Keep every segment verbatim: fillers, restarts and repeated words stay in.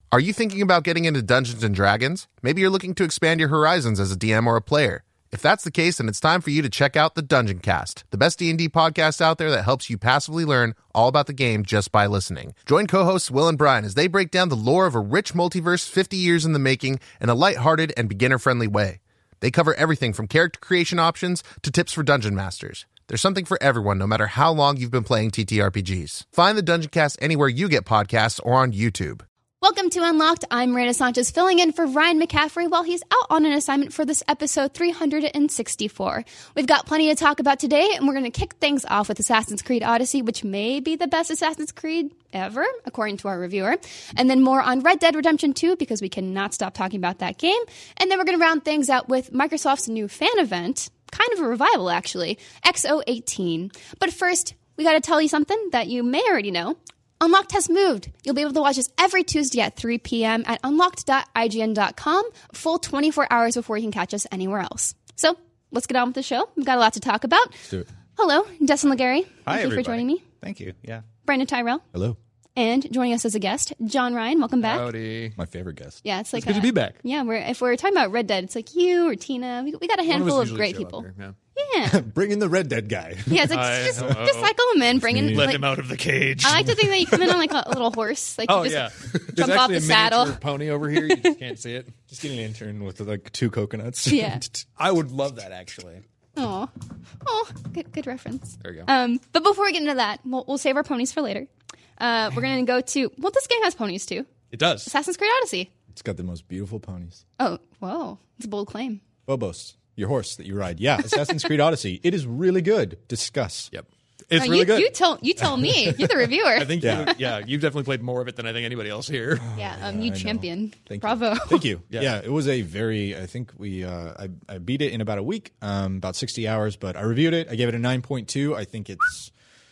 Are you thinking about getting into Dungeons and Dragons? Maybe you're looking to expand your horizons as a D M or a player. If that's the case, then it's time for you to check out the Dungeon Cast, the best D and D podcast out there that helps you passively learn all about the game just by listening. Join co-hosts Will and Brian as they break down the lore of a rich multiverse fifty years in the making in a lighthearted and beginner-friendly way. They cover everything from character creation options to tips for dungeon masters. There's something for everyone, no matter how long you've been playing T T R P Gs. Find the Dungeon Cast anywhere you get podcasts or on YouTube. Welcome to Unlocked. I'm Miranda Sanchez, filling in for Ryan McCaffrey while he's out on an assignment for this episode three hundred sixty-four. We've got plenty to talk about today, and we're going to kick things off with Assassin's Creed Odyssey, which may be the best Assassin's Creed ever, according to our reviewer. And then more on Red Dead Redemption two, because we cannot stop talking about that game. And then we're going to round things out with Microsoft's new fan event, kind of a revival, actually, X O eighteen. But first, we got to tell you something that you may already know. Unlocked has moved. You'll be able to watch us every Tuesday at three p.m. at unlocked dot I G N dot com, a full twenty-four hours before you can catch us anywhere else. So, let's get on with the show. We've got a lot to talk about. Let's do it. Hello, Destin Legary. Thank Hi, you everybody. for joining me. Thank you. Yeah. Brandon Tyrell. Hello. And joining us as a guest, John Ryan. Welcome back. Howdy. My favorite guest. Yeah, it's like It's good a- to be back. Yeah, we're, if we're talking about Red Dead, it's like you or Tina. We, we got a handful of great people. Yeah. Yeah. Bring in the Red Dead guy. Yeah, it's like Hi, just, hello. just cycle him in, bring in. Let like, him out of the cage. I like to think that you come in on like a little horse, like oh, you just yeah. There's jump off actually the a saddle. miniature pony over here. You just can't see it. Just get an intern with like two coconuts. Yeah. I would love that, actually. Oh, oh, good, good reference. There you go. Um, but before we get into that, we'll, we'll save our ponies for later. Uh, we're gonna go to well, this game has ponies too. It does. Assassin's Creed Odyssey. It's got the most beautiful ponies. Oh, whoa, it's a bold claim. Bobos, your horse that you ride. Yeah, Assassin's Creed Odyssey. It is really good. Discuss. Yep. It's No, really you, good. You tell you tell me. You're the reviewer. I think, Yeah. you, yeah, you've definitely played more of it than I think anybody else here. yeah, um, you I know. champion. Thank Bravo. you. Thank you. Yeah. Yeah. It was a very. I think we. Uh, I I beat it in about a week, um, about sixty hours. But I reviewed it. I gave it a nine point two. I think it's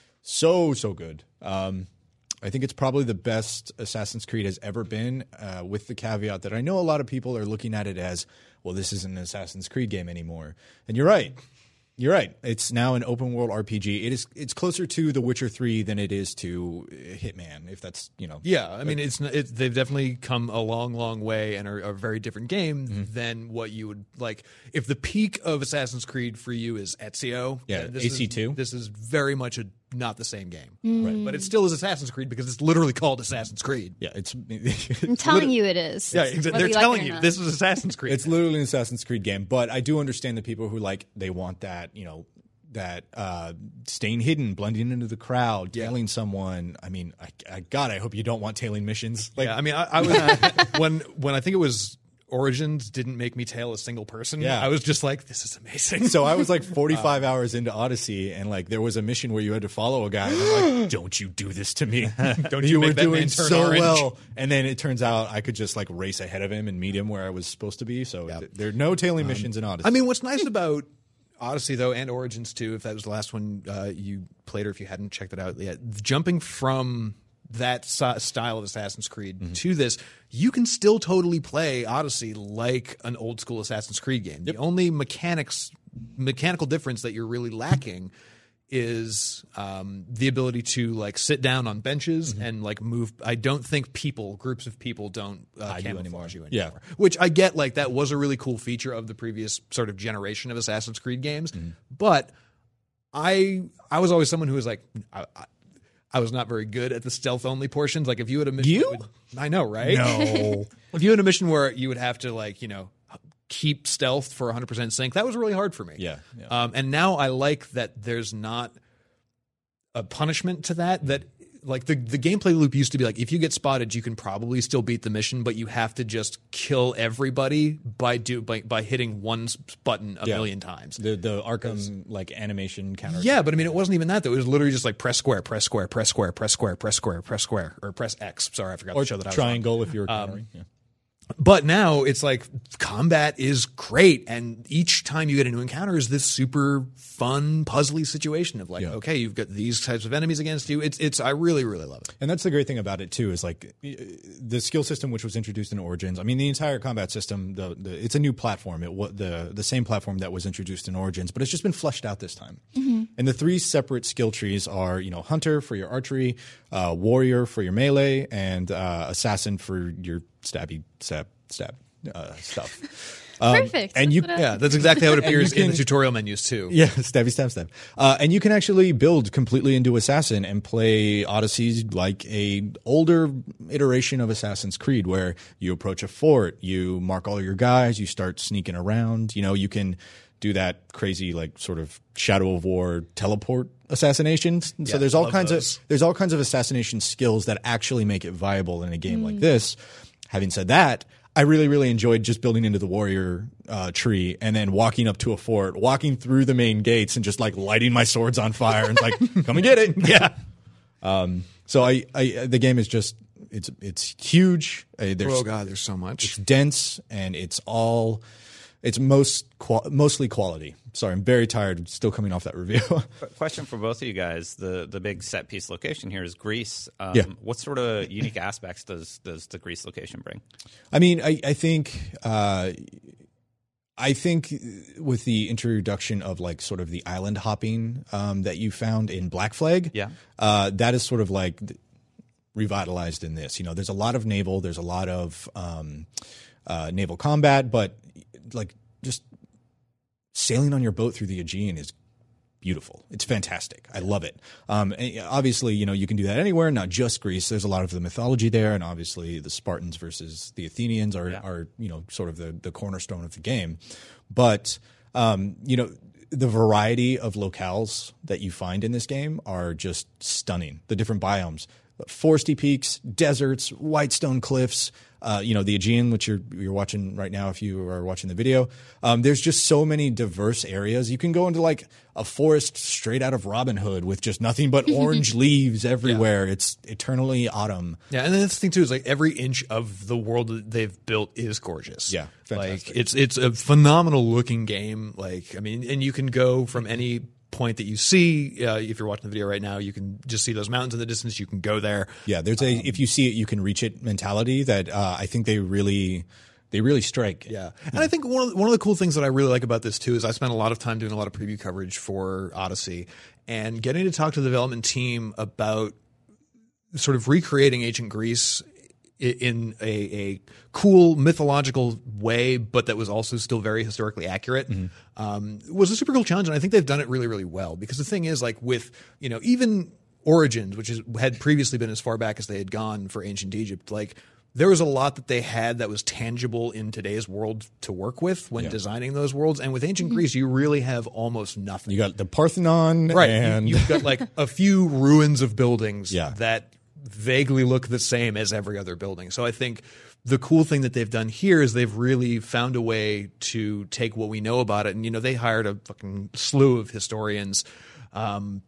so so good. Um, I think it's probably the best Assassin's Creed has ever been, uh, with the caveat that I know a lot of people are looking at it as, well, this isn't an Assassin's Creed game anymore. And you're right. You're right. It's now an open world R P G. It is. It's closer to The Witcher three than it is to Hitman, if that's, you know. Yeah, I mean, it's, it's they've definitely come a long, long way and are, are a very different game Mm-hmm. than what you would like. If the peak of Assassin's Creed for you is Ezio, Yeah, then this A C two. is, this is very much a not the same game, Mm. right? But it still is Assassin's Creed because it's literally called Assassin's Creed. Yeah, it's. I'm telling you, it is. Yeah, exa- Whether they're you like telling it or you not. this is Assassin's Creed. It's literally an Assassin's Creed game, but I do understand the people who like they want that, you know, that uh, staying hidden, blending into the crowd, tailing someone. I mean, I, I God, I hope you don't want tailing missions. Like, yeah, I mean, I, I was when when I think it was Origins didn't make me tail a single person. Yeah. I was just like, this is amazing. so I was like forty-five hours into Odyssey, and like there was a mission where you had to follow a guy, and I'm like, don't you do this to me? Don't you you were make that doing man turn so orange. well, and then it turns out I could just like race ahead of him and meet him where I was supposed to be. So th- there are no tailing missions in Odyssey. I mean, what's nice about Odyssey, though, and Origins, too, if that was the last one uh, you played or if you hadn't checked it out yet, jumping from that si- style of Assassin's Creed Mm-hmm. to this, you can still totally play Odyssey like an old school Assassin's Creed game. The only mechanics, mechanical difference that you're really lacking is um, the ability to like sit down on benches Mm-hmm. and like move. I don't think people, groups of people, don't uh, I do camouflage anymore. you Yeah. anymore. Which I get, like that was a really cool feature of the previous sort of generation of Assassin's Creed games. Mm-hmm. But I I was always someone who was like I, I, I was not very good at the stealth only portions. Like if you had a mission, You? that would- I know, right? No. If you had a mission where you would have to like you know keep stealth for one hundred percent sync, that was really hard for me. Yeah, yeah. Um, and now I like that there's not a punishment to that. That like the the gameplay loop used to be like if you get spotted, you can probably still beat the mission, but you have to just kill everybody by do by, by hitting one s- button a Yeah. million times. the the Arkham like animation counter. Yeah, but I mean, it wasn't even that though. It was literally just like press square, press square, press square, press square, press square, press square, or press X. Sorry, I forgot or the show that I was on. triangle if you're countering. yeah. But now it's like combat is great, and each time you get a new encounter is this super fun, puzzly situation of like, Yeah. okay, you've got these types of enemies against you. It's it's I really really love it. And that's the great thing about it too, is like the skill system which was introduced in Origins. I mean, the entire combat system, the, the it's a new platform. It was the the same platform that was introduced in Origins, but it's just been fleshed out this time. Mm-hmm. And the three separate skill trees are, you know, Hunter for your archery, uh, Warrior for your melee, and uh, Assassin for your stabby stab stab uh, stuff. Perfect. and you- That's what I- Yeah, that's exactly how it appears you in the can- tutorial menus too. Yeah, stabby, stab, stab. Uh, and you can actually build completely into Assassin and play Odyssey like a older iteration of Assassin's Creed, where you approach a fort, you mark all your guys, you start sneaking around. You know, you can do that crazy like sort of Shadow of War teleport assassinations. So Yeah, there's all love kinds those. of there's all kinds of assassination skills that actually make it viable in a game like this. Having said that, I really, really enjoyed just building into the warrior uh, tree and then walking up to a fort, walking through the main gates and just like lighting my swords on fire and like, come and get it. Yeah. Um, so I, I, the game is just, it's, it's huge. Uh, there's, Oh god, there's so much. it's dense and it's all, it's most, qual- mostly quality. Sorry, I'm very tired. Still coming off that review. Question for both of you guys: the the big set piece location here is Greece. Um, Yeah. What sort of unique aspects does does the Greece location bring? I mean, I, I think, uh, I think with the introduction of like sort of the island hopping um, that you found in Black Flag, Yeah. uh, that is sort of like revitalized in this. You know, there's a lot of naval, there's a lot of um, uh, naval combat, but like just sailing on your boat through the Aegean is beautiful. It's fantastic. I love it. Um, and obviously, you know, you can do that anywhere, not just Greece. There's a lot of the mythology there, and obviously the Spartans versus the Athenians are, Yeah. are you know, sort of the, the cornerstone of the game. But, um, you know, the variety of locales that you find in this game are just stunning. The different biomes, foresty peaks, deserts, whitestone cliffs, uh, you know, the Aegean, which you're you're watching right now if you are watching the video. Um, there's just so many diverse areas. You can go into like a forest straight out of Robin Hood with just nothing but orange leaves everywhere. It's eternally autumn. Yeah, and then that's the thing too is like every inch of the world that they've built is gorgeous. Yeah, fantastic. like it's it's a phenomenal looking game. Like I mean, and you can go from any point that you see. Uh, if you're watching the video right now, you can just see those mountains in the distance. You can go there. Yeah, there's a if you see it, you can reach it mentality that uh, I think they really they really strike. Yeah, and I think one of the, one of the cool things that I really like about this too is I spent a lot of time doing a lot of preview coverage for Odyssey and getting to talk to the development team about sort of recreating ancient Greece i- in a, a cool mythological way, but that was also still very historically accurate. Um, was a super cool challenge, and I think they've done it really, really well. Because the thing is, like with you know even Origins, which is, had previously been as far back as they had gone for ancient Egypt, like there was a lot that they had that was tangible in today's world to work with when Yeah. designing those worlds. And with ancient Greece, you really have almost nothing. You got the Parthenon, Right. And You, you've got like a few ruins of buildings Yeah. that vaguely look the same as every other building. So I think the cool thing that they've done here is they've really found a way to take what we know about it. And, you know, they hired a fucking slew of historians, um,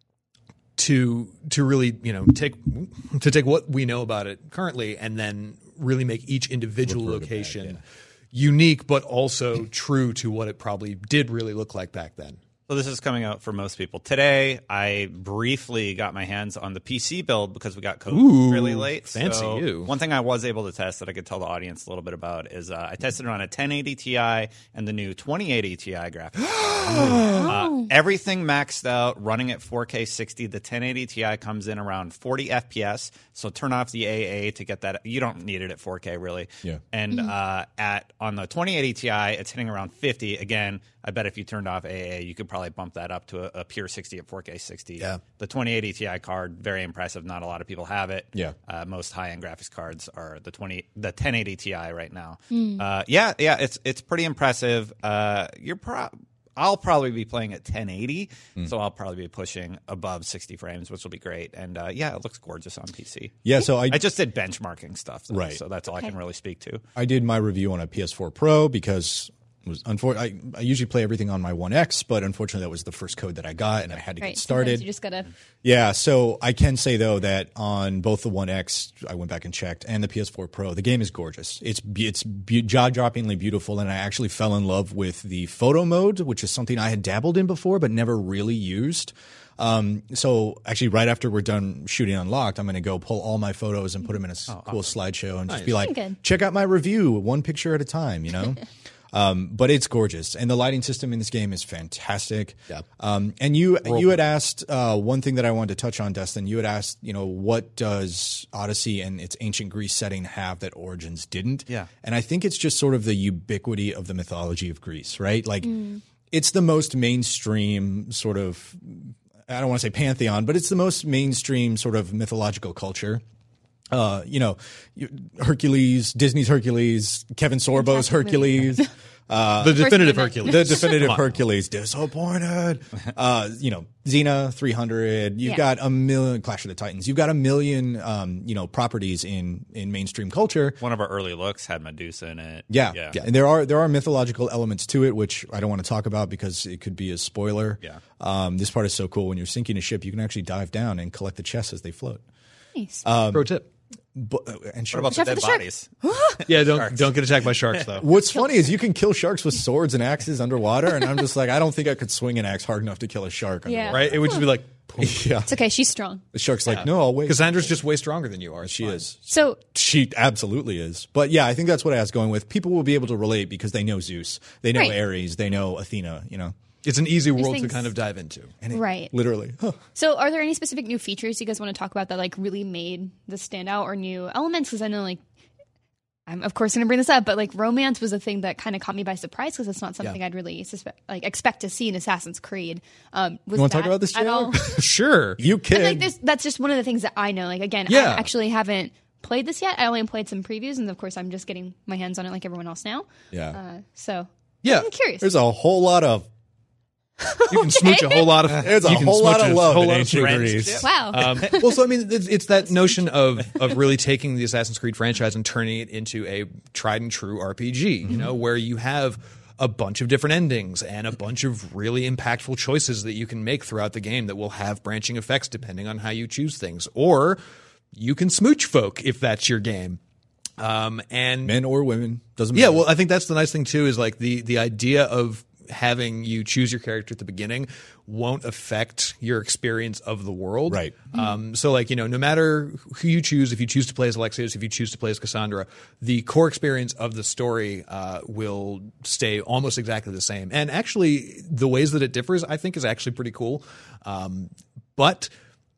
to, to really, you know, take, to take what we know about it currently and then really make each individual Look really location bad, unique, but also true to what it probably did really look like back then. So this is coming out for most people. Today, I briefly got my hands on the P C build because we got code Ooh, really late. fancy so you. One thing I was able to test that I could tell the audience a little bit about is uh, I tested it on a ten eighty Ti and the new twenty eighty Ti graphics. uh, everything maxed out, running at four K sixty. The ten eighty Ti comes in around forty F P S. So turn off the A A to get that. You don't need it at four K really. Yeah. And uh, at on the twenty eighty Ti, it's hitting around fifty. Again, I bet if you turned off A A, you could probably bump that up to a, a pure sixty at four K sixty. Yeah. The twenty eighty Ti card, very impressive. Not a lot of people have it. Yeah. Uh, most high-end graphics cards are the twenty, the ten eighty Ti right now. Uh, yeah, yeah, it's it's pretty impressive. Uh, you're pro- I'll probably be playing at ten eighty, so I'll probably be pushing above sixty frames, which will be great. And uh, yeah, it looks gorgeous on P C. yeah. So I I just did benchmarking stuff, though, Right. so that's all I Okay. can really speak to. I did my review on a P S four Pro because was unfor- I, I usually play everything on my One X, but unfortunately that was the first code that I got, and I had to Right. get started. Sometimes you just gotta. Yeah, so I can say though that on both the One X, I went back and checked, and the P S four Pro, the game is gorgeous. It's be- it's be- jaw-droppingly beautiful, and I actually fell in love with the photo mode, which is something I had dabbled in before but never really used. Um, so actually, right after we're done shooting Unlocked, I'm going to go pull all my photos and put them in a s- Oh, cool awesome. slideshow and just Nice. be like, Good. check out my review, one picture at a time, you know? Um, but it's gorgeous, and the lighting system in this game is fantastic. Yeah. Um, and you you had asked uh, one thing that I wanted to touch on, Destin. You had asked, you know, what does Odyssey and its ancient Greece setting have that Origins didn't? Yeah. And I think it's just sort of the ubiquity of the mythology of Greece, right? Like, it's the most mainstream sort of. I don't want to say pantheon, but it's the most mainstream sort of mythological culture. Uh, you know, you- Hercules, Disney's Hercules, Kevin Sorbo's Fantastic movie. Hercules, uh, The definitive movie. Hercules. the definitive Hercules, disappointed. Uh, you know, Xena, three hundred. You've Yeah. got a million, Clash of the Titans. You've got a million, um, you know, properties in in mainstream culture. One of our early looks had Medusa in it. Yeah. yeah. And there are there are mythological elements to it, which I don't want to talk about because it could be a spoiler. Yeah. Um, this part is so cool. When you're sinking a ship, you can actually dive down and collect the chests as they float. Nice. Pro tip. But, uh, and What sharks. about the Watch out dead for the bodies? Yeah, don't don't get attacked by sharks though. What's funny is you can kill sharks with swords and axes underwater, and I'm just like, I don't think I could swing an axe hard enough to kill a shark. Yeah. Underwater. Right? It would just be like, Yeah. It's okay. She's strong. The shark's like, no, I'll wait. Cassandra's just way stronger than you are. It's She fine. is. So She absolutely is. But yeah, I think that's what I was going with. People will be able to relate because they know Zeus, they know Right. Ares, they know Athena. You know, It's an easy world to things- kind of dive into. and it, Right. literally. Huh. So, are there any specific new features you guys want to talk about that like really made this stand out, or new elements? Because I know, like, I'm of course going to bring this up, but like romance was a thing that kind of caught me by surprise because it's not something I'd really suspect, like expect to see in Assassin's Creed. Um, was You want to that talk about this, at J R? all? Sure. You But, kid. like this, that's just one of the things that I know. Like again, Yeah. I actually haven't played this yet. I only played some previews, and of course, I'm just getting my hands on it like everyone else now. yeah. Uh, so Yeah. I'm curious. There's a whole lot of You can smooch a whole lot of. there's a you can whole lot smooch of a love whole in lot of ancient drenched. Greece. Wow. Um, well, so I mean, it's, it's that notion of of really taking the Assassin's Creed franchise and turning it into a tried and true R P G. You know, where you have a bunch of different endings and a bunch of really impactful choices that you can make throughout the game that will have branching effects depending on how you choose things. Or you can smooch folk if that's your game. Um, and Men or women doesn't yeah, matter. well, I think that's the nice thing too is like the the idea of having you choose your character at the beginning won't affect your experience of the world. Right. Um, so like, you know, no matter who you choose, if you choose to play as Alexios, if you choose to play as Cassandra, the core experience of the story uh, will stay almost exactly the same. And actually, the ways that it differs, I think, is actually pretty cool. Um, but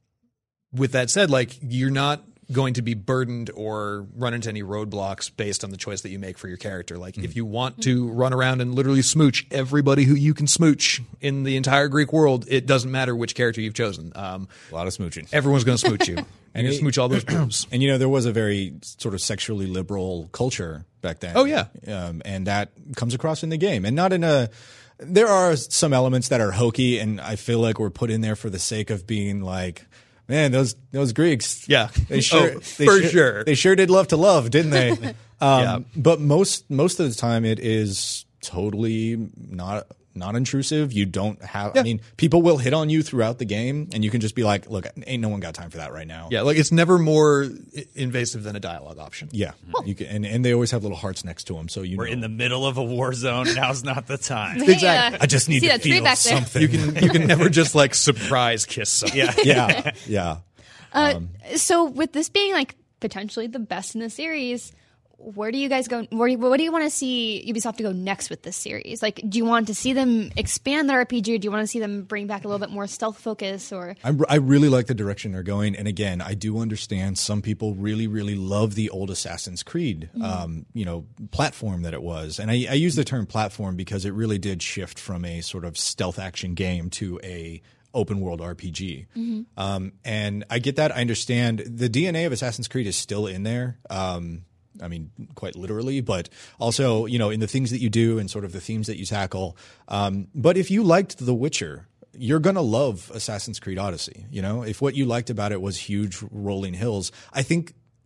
with that said, like, you're not going to be burdened or run into any roadblocks based on the choice that you make for your character. Like, if you want to run around and literally smooch everybody who you can smooch in the entire Greek world, it doesn't matter which character you've chosen. Um, a lot of smooching. everyone's going to smooch you. And you're going to smooch all those boobs. And you know, there was a very sort of sexually liberal culture back then. Oh, yeah. um, and that comes across in the game, and not in a. There are some elements that are hokey, and I feel like we're put in there for the sake of being like, man, those those Greeks. Yeah. they sure, Oh, they for sure, sure. They sure did love to love, didn't they? um, Yeah. But most most of the time, it is totally not. Not intrusive. You don't have. I mean, people will hit on you throughout the game, and you can just be like, "Look, ain't no one got time for that right now." Yeah, like it's never more i- invasive than a dialogue option. Yeah, you can, and and they always have little hearts next to them, so you We're know. in the middle of a war zone. Now's not the time. Exactly. I just need See to that tree feel back there? something. You can you can never just like surprise kiss someone. Yeah. yeah, yeah. Uh, so with this being like potentially the best in the series, where do you guys go? Where do you, what do you want to see Ubisoft to go next with this series? Like, do you want to see them expand their R P G, or do you want to see them bring back a little bit more stealth focus? Or I, I really like the direction they're going, and again, I do understand some people really, really love the old Assassin's Creed, um, you know, platform that it was, and I, I use the term platform because it really did shift from a sort of stealth action game to a open world R P G. Um, and I get that. I understand the D N A of Assassin's Creed is still in there. Um, I mean, quite literally, but also, you know, in the things that you do and sort of the themes that you tackle. Um, but if you liked The Witcher, you're going to love Assassin's Creed Odyssey. You know, if what you liked about it was huge rolling hills, I think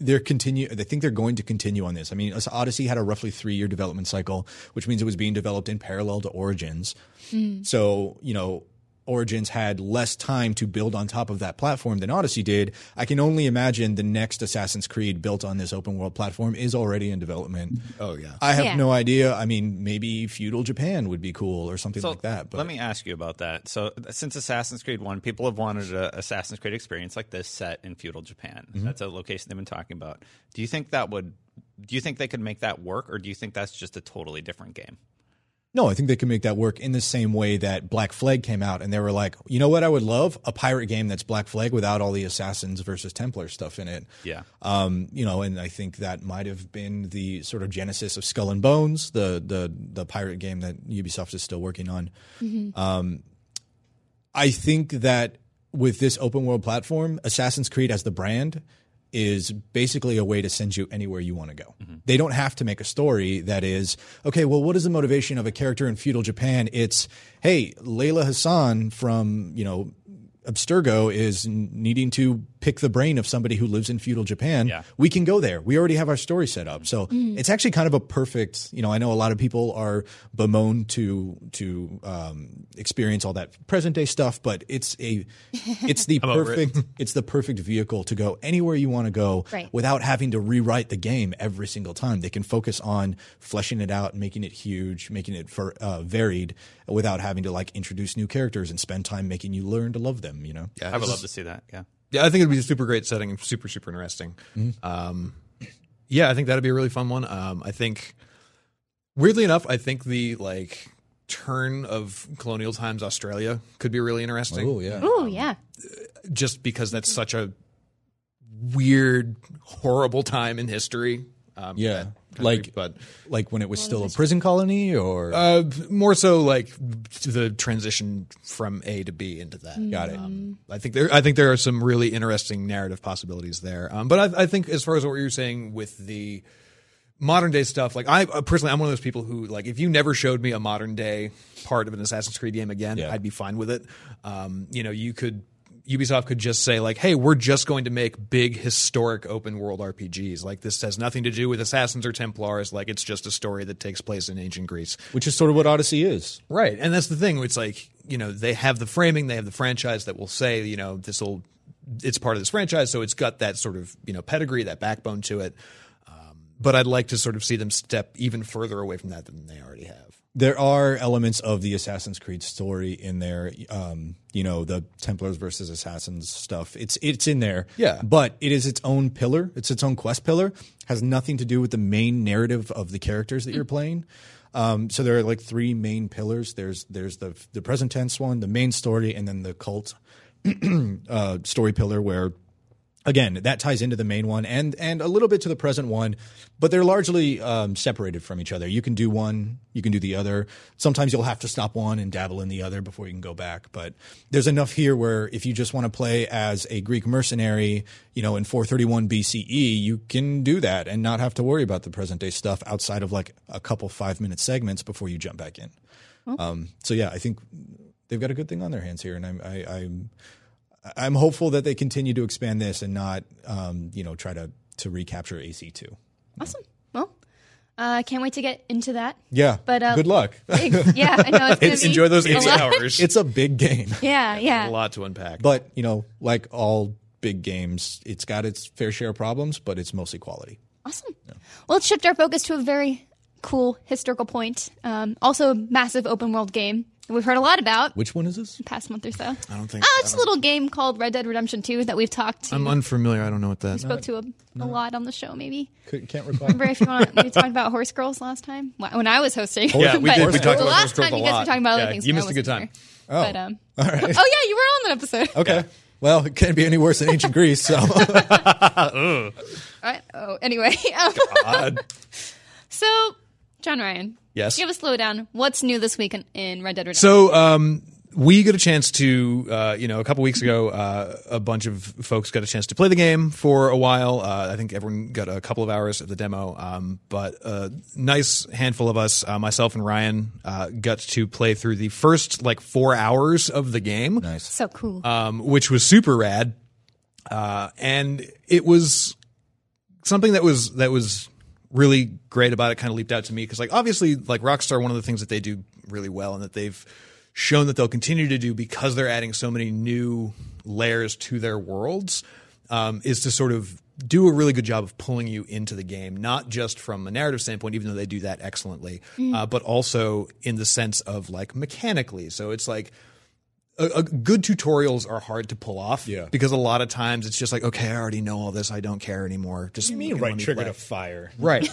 they're continue. I think they're going to continue on this. I mean, Odyssey had a roughly three year development cycle, which means it was being developed in parallel to Origins. Mm. So, you know, Origins had less time to build on top of that platform than Odyssey did. I can only imagine the next Assassin's Creed built on this open world platform is already in development. Oh, yeah. I have yeah. no idea. I mean, maybe feudal Japan would be cool or something so like that. But let me ask you about that. So since Assassin's Creed one, people have wanted an Assassin's Creed experience like this set in feudal Japan. Mm-hmm. That's a location they've been talking about. Do you think that would – do you think they could make that work, or do you think that's just a totally different game? No, I think they can make that work in the same way that Black Flag came out and they were like, you know what I would love? A pirate game that's Black Flag without all the Assassins versus Templar stuff in it. Yeah. Um, you know, and I think that might have been the sort of genesis of Skull and Bones, the the the pirate game that Ubisoft is still working on. Mm-hmm. Um, I think that with this open world platform, Assassin's Creed as the brand is basically a way to send you anywhere you want to go. Mm-hmm. They don't have to make a story that is, okay, well, what is the motivation of a character in feudal Japan? It's, hey, Layla Hassan from, you know, Abstergo is needing to pick the brain of somebody who lives in feudal Japan. Yeah. We can go there. We already have our story set up. So mm. it's actually kind of a perfect, you know, I know a lot of people are bemoaned to to um, experience all that present day stuff, but it's a it's the perfect it. it's the perfect vehicle to go anywhere you want to go right. without having to rewrite the game every single time. They can focus on fleshing it out, making it huge, making it for, uh, varied without having to like introduce new characters and spend time making you learn to love them, you know? Yeah, I would love to see that. Yeah. Yeah, I think it'd be a super great setting and super, super interesting. Mm-hmm. Um, yeah, I think that'd be a really fun one. Um, I think, weirdly enough, I think the like turn of colonial times Australia could be really interesting. Oh, yeah. Oh, yeah. Just because that's such a weird, horrible time in history. Um, yeah. Country, like, but like when it was still a prison colony, or uh, more so like the transition from A to B into that. Got it. Um, I think there, I think there are some really interesting narrative possibilities there. Um, but I, I think as far as what you're saying with the modern day stuff, like I personally, I'm one of those people who like if you never showed me a modern day part of an Assassin's Creed game again, yeah. I'd be fine with it. Um, you know, you could. Ubisoft could just say like, hey, we're just going to make big historic open world R P Gs. Like this has nothing to do with Assassins or Templars. Like it's just a story that takes place in ancient Greece. Which is sort of what Odyssey is. Right. And that's the thing. It's like, you know, they have the framing, they have the franchise that will say, you know, this will, it's part of this franchise. So it's got that sort of, you know, pedigree, that backbone to it. Um, but I'd like to sort of see them step even further away from that than they already have. There are elements of the Assassin's Creed story in there. Um, you know, the Templars versus Assassins stuff. It's it's in there. Yeah. But it is its own pillar. It's its own quest pillar. Has nothing to do with the main narrative of the characters that you're playing. Um, so there are like three main pillars. There's there's the the present tense one, the main story, and then the cult uh, story pillar where. Again, that ties into the main one and and a little bit to the present one, but they're largely um, separated from each other. You can do one, you can do the other. Sometimes you'll have to stop one and dabble in the other before you can go back. But there's enough here where if you just want to play as a Greek mercenary, you know, in four thirty-one B C E, you can do that and not have to worry about the present day stuff outside of like a couple five minute segments before you jump back in. Oh. Um, so yeah, I think they've got a good thing on their hands here, and I'm I, I'm. I'm hopeful that they continue to expand this and not, um, you know, try to, to recapture A C two. Awesome. Well, I uh, can't wait to get into that. Yeah. But uh, good luck. Yeah, I know it's going to be enjoy those a eighty lot. hours. It's a big game. Yeah, yeah. A lot to unpack. But, you know, like all big games, it's got its fair share of problems, but it's mostly quality. Awesome. Yeah. Well, let's shift our focus to a very cool historical point. Um, also, a massive open world game we've heard a lot about. Which one is this? The past month or so. I don't think. Oh, it's a little game called Red Dead Redemption two that we've talked to. I'm unfamiliar. I don't know what that. We spoke to a, a lot on the show, maybe. Could, can't recall. Remember if you want? We talked about Horse Girls last time when I was hosting. Yeah, we did. We talked the about last Horse Girls time a you guys lot. were talking about Yeah, other things. you when missed I a good wasn't time. there. Oh, but, um, all right. Oh yeah, you were on that episode. Okay. Well, it can't be any worse than ancient Greece. So. All right. Oh, anyway. God. So, John Ryan. Yes. Give a slowdown. What's new this week in, in Red Dead Redemption? So, um, we got a chance to, uh, you know, a couple weeks ago, uh, a bunch of folks got a chance to play the game for a while. Uh, I think everyone got a couple of hours of the demo. Um, but a nice handful of us, uh, myself and Ryan, uh, got to play through the first like four hours of the game. Nice. So cool. Um, which was super rad. Uh, and it was something that was that was really great about it kind of leaped out to me because, like, obviously, like Rockstar, one of the things that they do really well and that they've shown that they'll continue to do because they're adding so many new layers to their worlds um, is to sort of do a really good job of pulling you into the game, not just from a narrative standpoint, even though they do that excellently, mm. uh, but also in the sense of like mechanically. So it's like a, a good tutorials are hard to pull off yeah. because a lot of times it's just like, okay, I already know all this. I don't care anymore. Just what do you mean right trigger to fire. Right.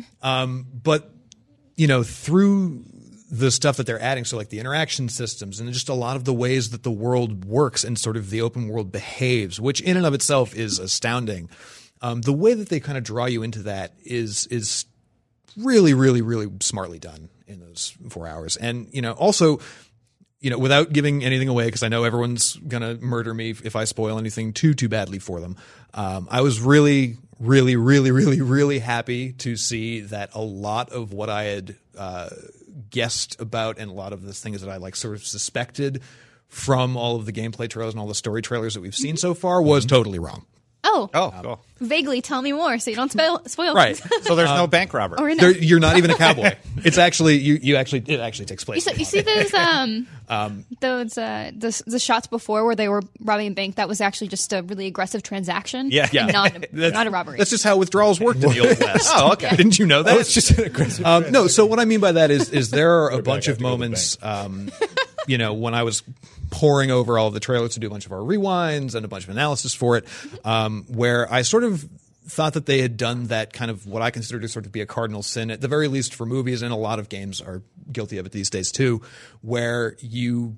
um, but, you know, through the stuff that they're adding, so like the interaction systems and just a lot of the ways that the world works and sort of the open world behaves, which in and of itself is astounding. Um, the way that they kind of draw you into that is is really, really, really smartly done in those four hours. And, you know, also, you know, without giving anything away, because I know everyone's going to murder me if I spoil anything too, too badly for them. Um, I was really, really, really, really, really happy to see that a lot of what I had uh, guessed about and a lot of the things that I like sort of suspected from all of the gameplay trailers and all the story trailers that we've seen so far was totally wrong. Oh, Oh, cool. vaguely tell me more so you don't spoil, spoil Right. things. So there's no bank robber. Or no. There, you're not even a cowboy. It's actually you. You actually it actually takes place. You, see, you see those um, um those uh the, the shots before where they were robbing a bank? That was actually just a really aggressive transaction. Yeah. and not a, That's- not a robbery. That's just how withdrawals worked in the old west. Oh, okay. Didn't you know that? Oh, it's just an aggressive. Um, no, so what I mean by that is is there are a back, bunch I of have to go to the moments, um, you know, when I was poring over all of the trailers to do a bunch of our rewinds and a bunch of analysis for it, um, where I sort of thought that they had done that kind of what I consider to sort of be a cardinal sin, at the very least for movies, and a lot of games are guilty of it these days too, where you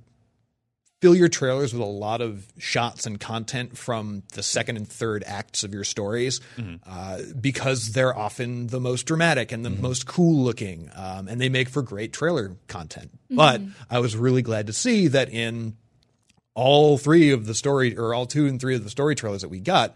fill your trailers with a lot of shots and content from the second and third acts of your stories mm-hmm. uh, because they're often the most dramatic and the mm-hmm. most cool looking, um, and they make for great trailer content. Mm-hmm. But I was really glad to see that in all three of the story, or all two and three of the story trailers that we got,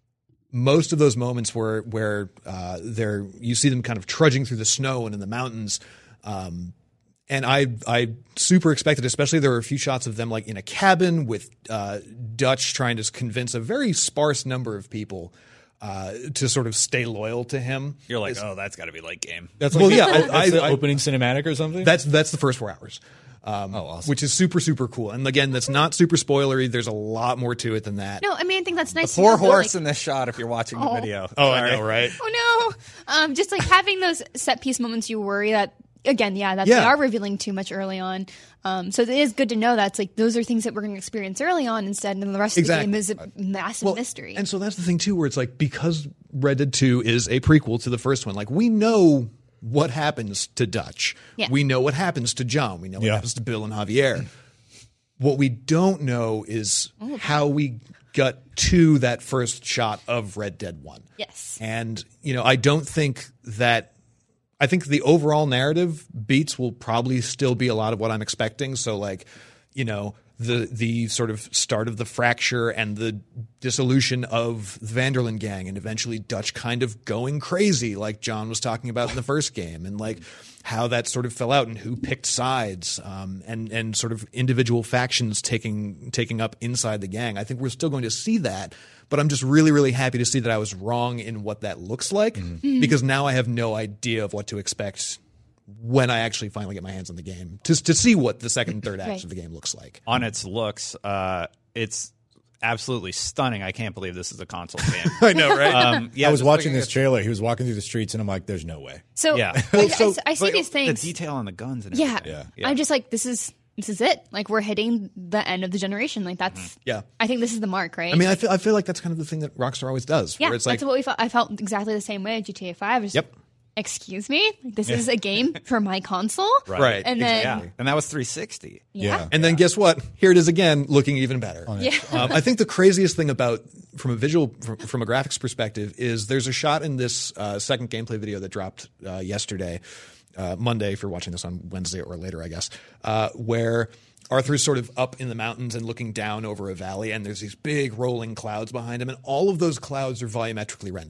most of those moments where where uh, they're you see them kind of trudging through the snow and in the mountains. Um, And I I super expected, especially there were a few shots of them like in a cabin with uh, Dutch trying to convince a very sparse number of people uh, to sort of stay loyal to him. You're like, oh, that's got to be late game. That's well, like yeah, the, I- that's the I- opening cinematic or something. That's that's the first four hours. Um, Oh, awesome. Which is super, super cool. And again, that's not super spoilery. There's a lot more to it than that. no, I mean I think that's nice. to Poor know that, horse like, in this shot if you're watching the Oh. video. Oh, Sorry. I know, right? oh no, um, just like having those set piece moments, you worry that. Again, yeah, that Yeah. they are revealing too much early on. Um, so it is good to know that's like those are things that we're going to experience early on instead, and the rest Exactly. of the game is a massive mystery. And so that's the thing too, where it's like, because Red Dead two is a prequel to the first one, like we know what happens to Dutch. Yeah. We know what happens to John. We know what Yeah. happens to Bill and Javier. What we don't know is how we got to that first shot of Red Dead one. Yes. And, you know, I don't think that I think the overall narrative beats will probably still be a lot of what I'm expecting. So, like, you know, the the sort of start of the fracture and the dissolution of the Vanderlyn gang, and eventually Dutch kind of going crazy, like John was talking about in the first game, and like how that sort of fell out and who picked sides, um, and and sort of individual factions taking taking up inside the gang. I think we're still going to see that. But I'm just really, really happy to see that I was wrong in what that looks like, mm-hmm. because now I have no idea of what to expect when I actually finally get my hands on the game to to see what the second and third acts Right. of the game looks like. On its looks, uh, it's absolutely stunning. I can't believe this is a console game. I know, right? Um, yeah, I was just watching looking this at- trailer. He was walking through the streets, and I'm like, "There's no way." So Yeah. I, I- So, I, see but these things. The detail on the guns and yeah. everything. Yeah. I'm just like this is this is it. Like we're hitting the end of the generation. Like that's Mm-hmm. Yeah. I think this is the mark, right? I mean, I feel I feel like that's kind of the thing that Rockstar always does. yeah, where it's like, that's what we felt. I felt exactly the same way at G T A five. Just, Yep. Excuse me, like, this is a game for my console, Right. And then Yeah, and that was three sixty. yeah. Yeah. and then guess what? Here it is again, looking even better. Yeah. um, I think the craziest thing about, from a visual, from, from a graphics perspective, is there's a shot in this uh, second gameplay video that dropped uh, yesterday, uh, Monday, if you're watching this on Wednesday or later, I guess, uh, where Arthur's sort of up in the mountains and looking down over a valley, and there's these big rolling clouds behind him, and all of those clouds are volumetrically rendered.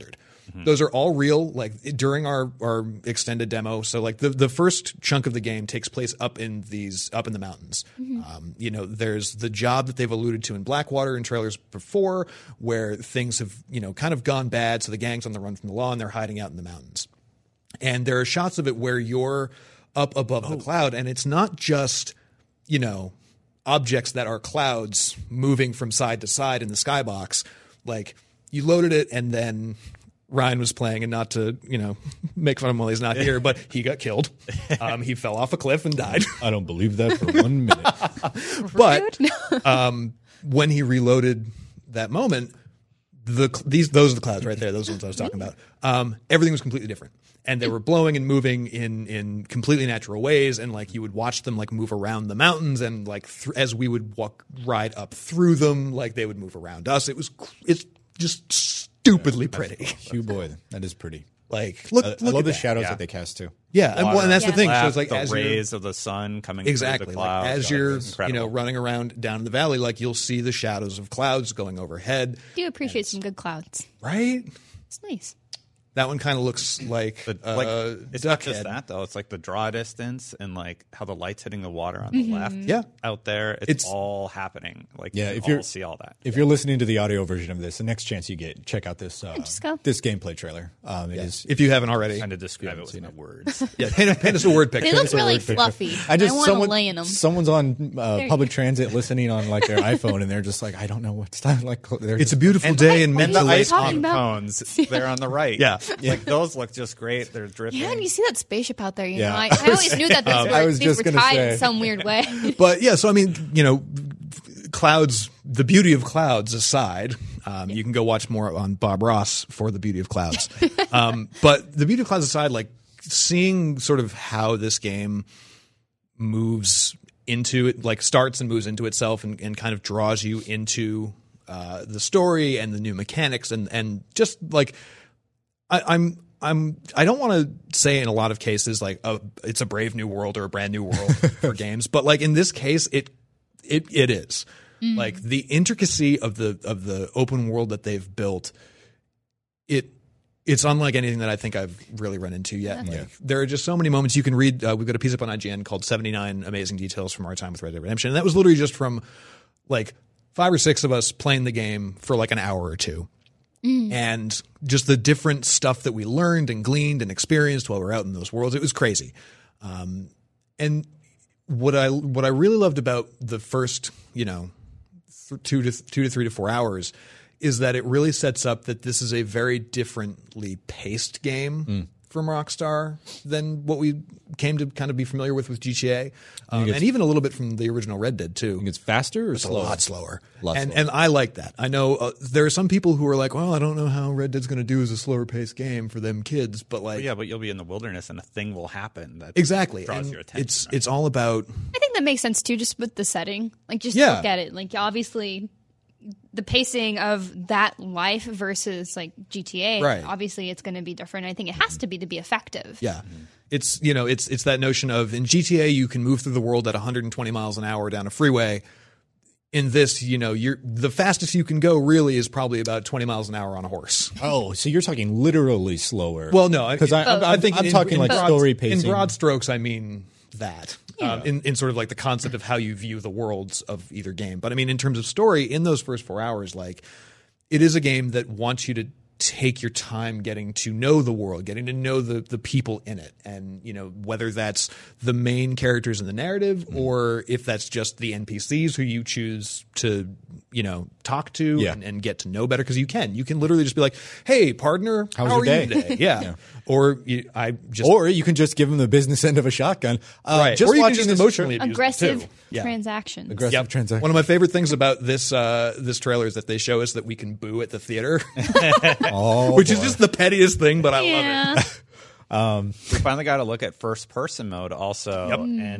Mm-hmm. Those are all real. Like during our, our extended demo, so like the, the first chunk of the game takes place up in these up in the mountains. Mm-hmm. Um, you know, there's the job that they've alluded to in Blackwater in trailers before, where things have you know kind of gone bad. So the gang's on the run from the law and they're hiding out in the mountains. And there are shots of it where you're up above oh. the cloud, and it's not just you know. objects that are clouds moving from side to side in the skybox. Like you loaded it and then Ryan was playing, and not to, you know, make fun of him while he's not here, but he got killed. Um, he fell off a cliff and died. I don't believe that for one minute. But um, when he reloaded that moment, the these those are the clouds right there. Those are the ones I was talking about. Um, everything was completely different. And they were blowing and moving in, in completely natural ways, and like you would watch them like move around the mountains, and like th- as we would walk ride up through them, like they would move around us. It was it's just stupidly pretty. Hugh boy, that is pretty. Like look, I, look I love at the that. shadows yeah. that they cast too. Yeah, and, well, and that's Yeah. the thing. Left, So it's like the as rays of the sun coming exactly through the like clouds. as you're Incredible. you know running around down in the valley, like you'll see the shadows of clouds going overhead. I do appreciate some good clouds. Right. It's nice. That one kind of looks like The, uh, like it's not just Duckhead. that though. It's like the draw distance and like how the light's hitting the water on the left. Yeah. out there. It's, It's- all happening. Like Yeah, you if all you're- see all that. If you're listening to the audio version of this, the next chance you get, check out this uh, just go. this gameplay trailer. Um, it is If you haven't already, Trying to describe it with my words. yeah, paint, paint us a word picture. They look It's a really word picture. fluffy. I just want to someone lay in them. someone's on uh, you public transit listening on like their iPhone, and they're just like, I don't know what's time. Like they're It's a just- beautiful day in And the Mental ice talking cream about? cones, they're on the right. Yeah. Like those look just great. They're dripping. Yeah, and you see that spaceship out there. You Yeah. know, I, I always knew that these I were, was these just were gonna tied say. in some weird way. But yeah, so I mean, you know, clouds, the beauty of clouds aside, um, you can go watch more on Bob Ross for the beauty of clouds. um, but the beauty of clouds aside, like seeing sort of how this game moves into it, like starts and moves into itself and, and kind of draws you into uh, the story and the new mechanics and, and just like I, I'm I'm I don't want to say in a lot of cases like a, it's a brave new world or a brand new world for games, but like in this case it it it is. Like the intricacy of the of the open world that they've built, it it's unlike anything that I think I've really run into yet. Like, there are just so many moments you can read. Uh, we've got a piece up on I G N called seventy-nine Amazing Details from Our Time with Red Dead Redemption. And that was literally just from like five or six of us playing the game for like an hour or two. And just the different stuff that we learned and gleaned and experienced while we were out in those worlds. It was crazy. Um, and what I what I really loved about the first, you know, th- two to two to three to four hours is that it really sets up that this is a very differently paced game Mm. from Rockstar than what we came to kind of be familiar with with G T A, um, it's- and even a little bit from the original Red Dead too. think it's faster or It's a slower? lot slower, Lot and slower. and I like that. I know uh, there are some people who are like, well, I don't know how Red Dead's going to do as a slower paced game for them kids, but like, But yeah, but you'll be in the wilderness and a thing will happen that exactly, draws and your attention. it's right? it's all about I think that makes sense too, just with the setting. Like, just Yeah. look at it. Like, obviously, the pacing of that life versus like G T A. Right. Obviously, it's going to be different. I think it has to be to be effective. yeah. It's you know it's it's that notion of in G T A you can move through the world at one hundred twenty miles an hour down a freeway. In this, you know, you're the fastest you can go really is probably about twenty miles an hour on a horse. Oh, so you're talking literally slower? Well, no, because I, I'm, I'm, I'm in- talking in like broad- story pacing. In broad strokes, I mean that. Um, in, in sort of like the concept of how you view the worlds of either game. But I mean, in terms of story, in those first four hours, like it is a game that wants you to take your time getting to know the world, getting to know the the people in it, and you know whether that's the main characters in the narrative Mm-hmm. or if that's just the N P Cs who you choose to you know talk to Yeah. and, and get to know better, because you can you can literally just be like, hey partner, How was how your are you day?" today? Yeah. Or you, I just Or you can just give them the business end of a shotgun. Uh, right. Just or you can watching just this emotionally abuse them, Aggressive too. Yeah. transactions. Aggressive Yep. transaction. One of my favorite things about this uh, this trailer is that they show us that we can boo at the theater, Oh, which is boy. just the pettiest thing, but I love it. Yeah. we finally got to look at first person mode also, and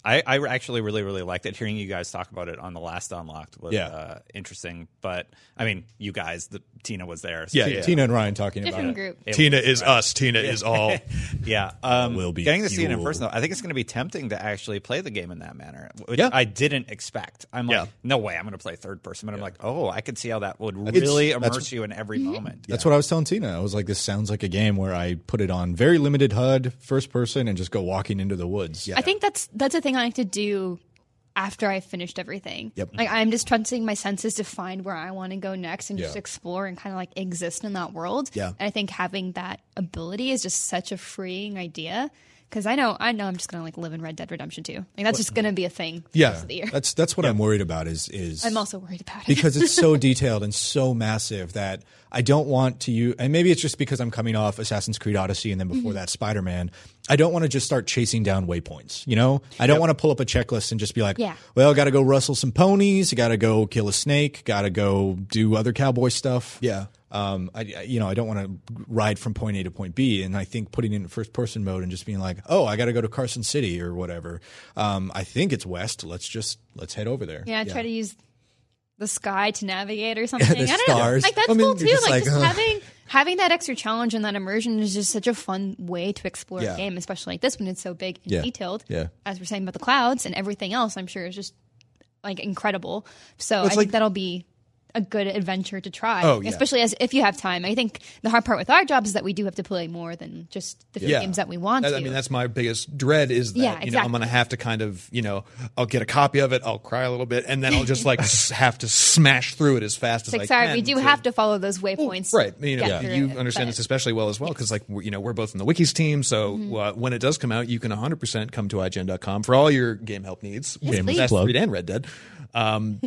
I, I actually really, really liked it. Hearing you guys talk about it on the last Unlocked was Yeah. uh, interesting. But, I mean, you guys, the, Tina was there. So Yeah, T- yeah. Tina and Ryan talking Different about group. it Tina was- is us. Tina is all. Yeah. Um, Will be getting to see it in fuel. person, though, I think it's going to be tempting to actually play the game in that manner, which Yeah. I didn't expect. I'm like, Yeah. no way I'm going to play third person. But I'm like, oh, I could see how that would It's- really that's- immerse you in every moment. That's what I was telling Tina. I was like, this sounds like a game where I put it on very limited H U D, first person, and just go walking into the woods. I think that's that's a thing I like to do after I've finished everything. Yep. Like I'm just trusting my senses to find where I want to go next and just Yeah. explore and kind of like exist in that world. Yeah. And I think having that ability is just such a freeing idea. Because I know, I know, I'm just gonna like live in Red Dead Redemption two. Like that's just gonna be a thing. For Yeah. the rest of the year. That's that's what I'm worried about. Is is I'm also worried about it because it's so detailed and so massive that I don't want to use. And maybe it's just because I'm coming off Assassin's Creed Odyssey and then before that Spider Man. I don't want to just start chasing down waypoints. You know, I don't want to pull up a checklist and just be like, Yeah. well, got to go rustle some ponies, got to go kill a snake, got to go do other cowboy stuff. Yeah. Um, I, I- you know, I don't want to ride from point A to point B, and I think putting it in first person mode and just being like, oh, I got to go to Carson City or whatever. Um, I think it's west. Let's just let's head over there. Yeah, try to use the sky to navigate or something. the I don't know. stars. Like that's I mean, cool you're too. just Like, like, just uh. having having that extra challenge and that immersion is just such a fun way to explore Yeah. a game, especially like this when it's so big and Yeah. detailed. Yeah. As we're saying about the clouds and everything else, I'm sure is just like incredible. So I it's think like- that'll be a good adventure to try. Oh, yeah. Especially as if you have time. I think the hard part with our jobs is that we do have to play more than just the few Yeah. games that we want That- to. I mean, that's my biggest dread is that, Yeah, you know, I'm exactly. going to have to kind of, you know, I'll get a copy of it, I'll cry a little bit, and then I'll just like s- have to smash through it as fast as It's like, I sorry, can. we do to- have to follow those waypoints. Right. You know, get through you it, understand but- this especially well as well because, like, we're, you know, we're both in the wikis team. So Mm-hmm. uh, when it does come out, you can one hundred percent come to I G N dot com for all your game help needs. Yes, please. Assassin's Creed and Red Dead. Um,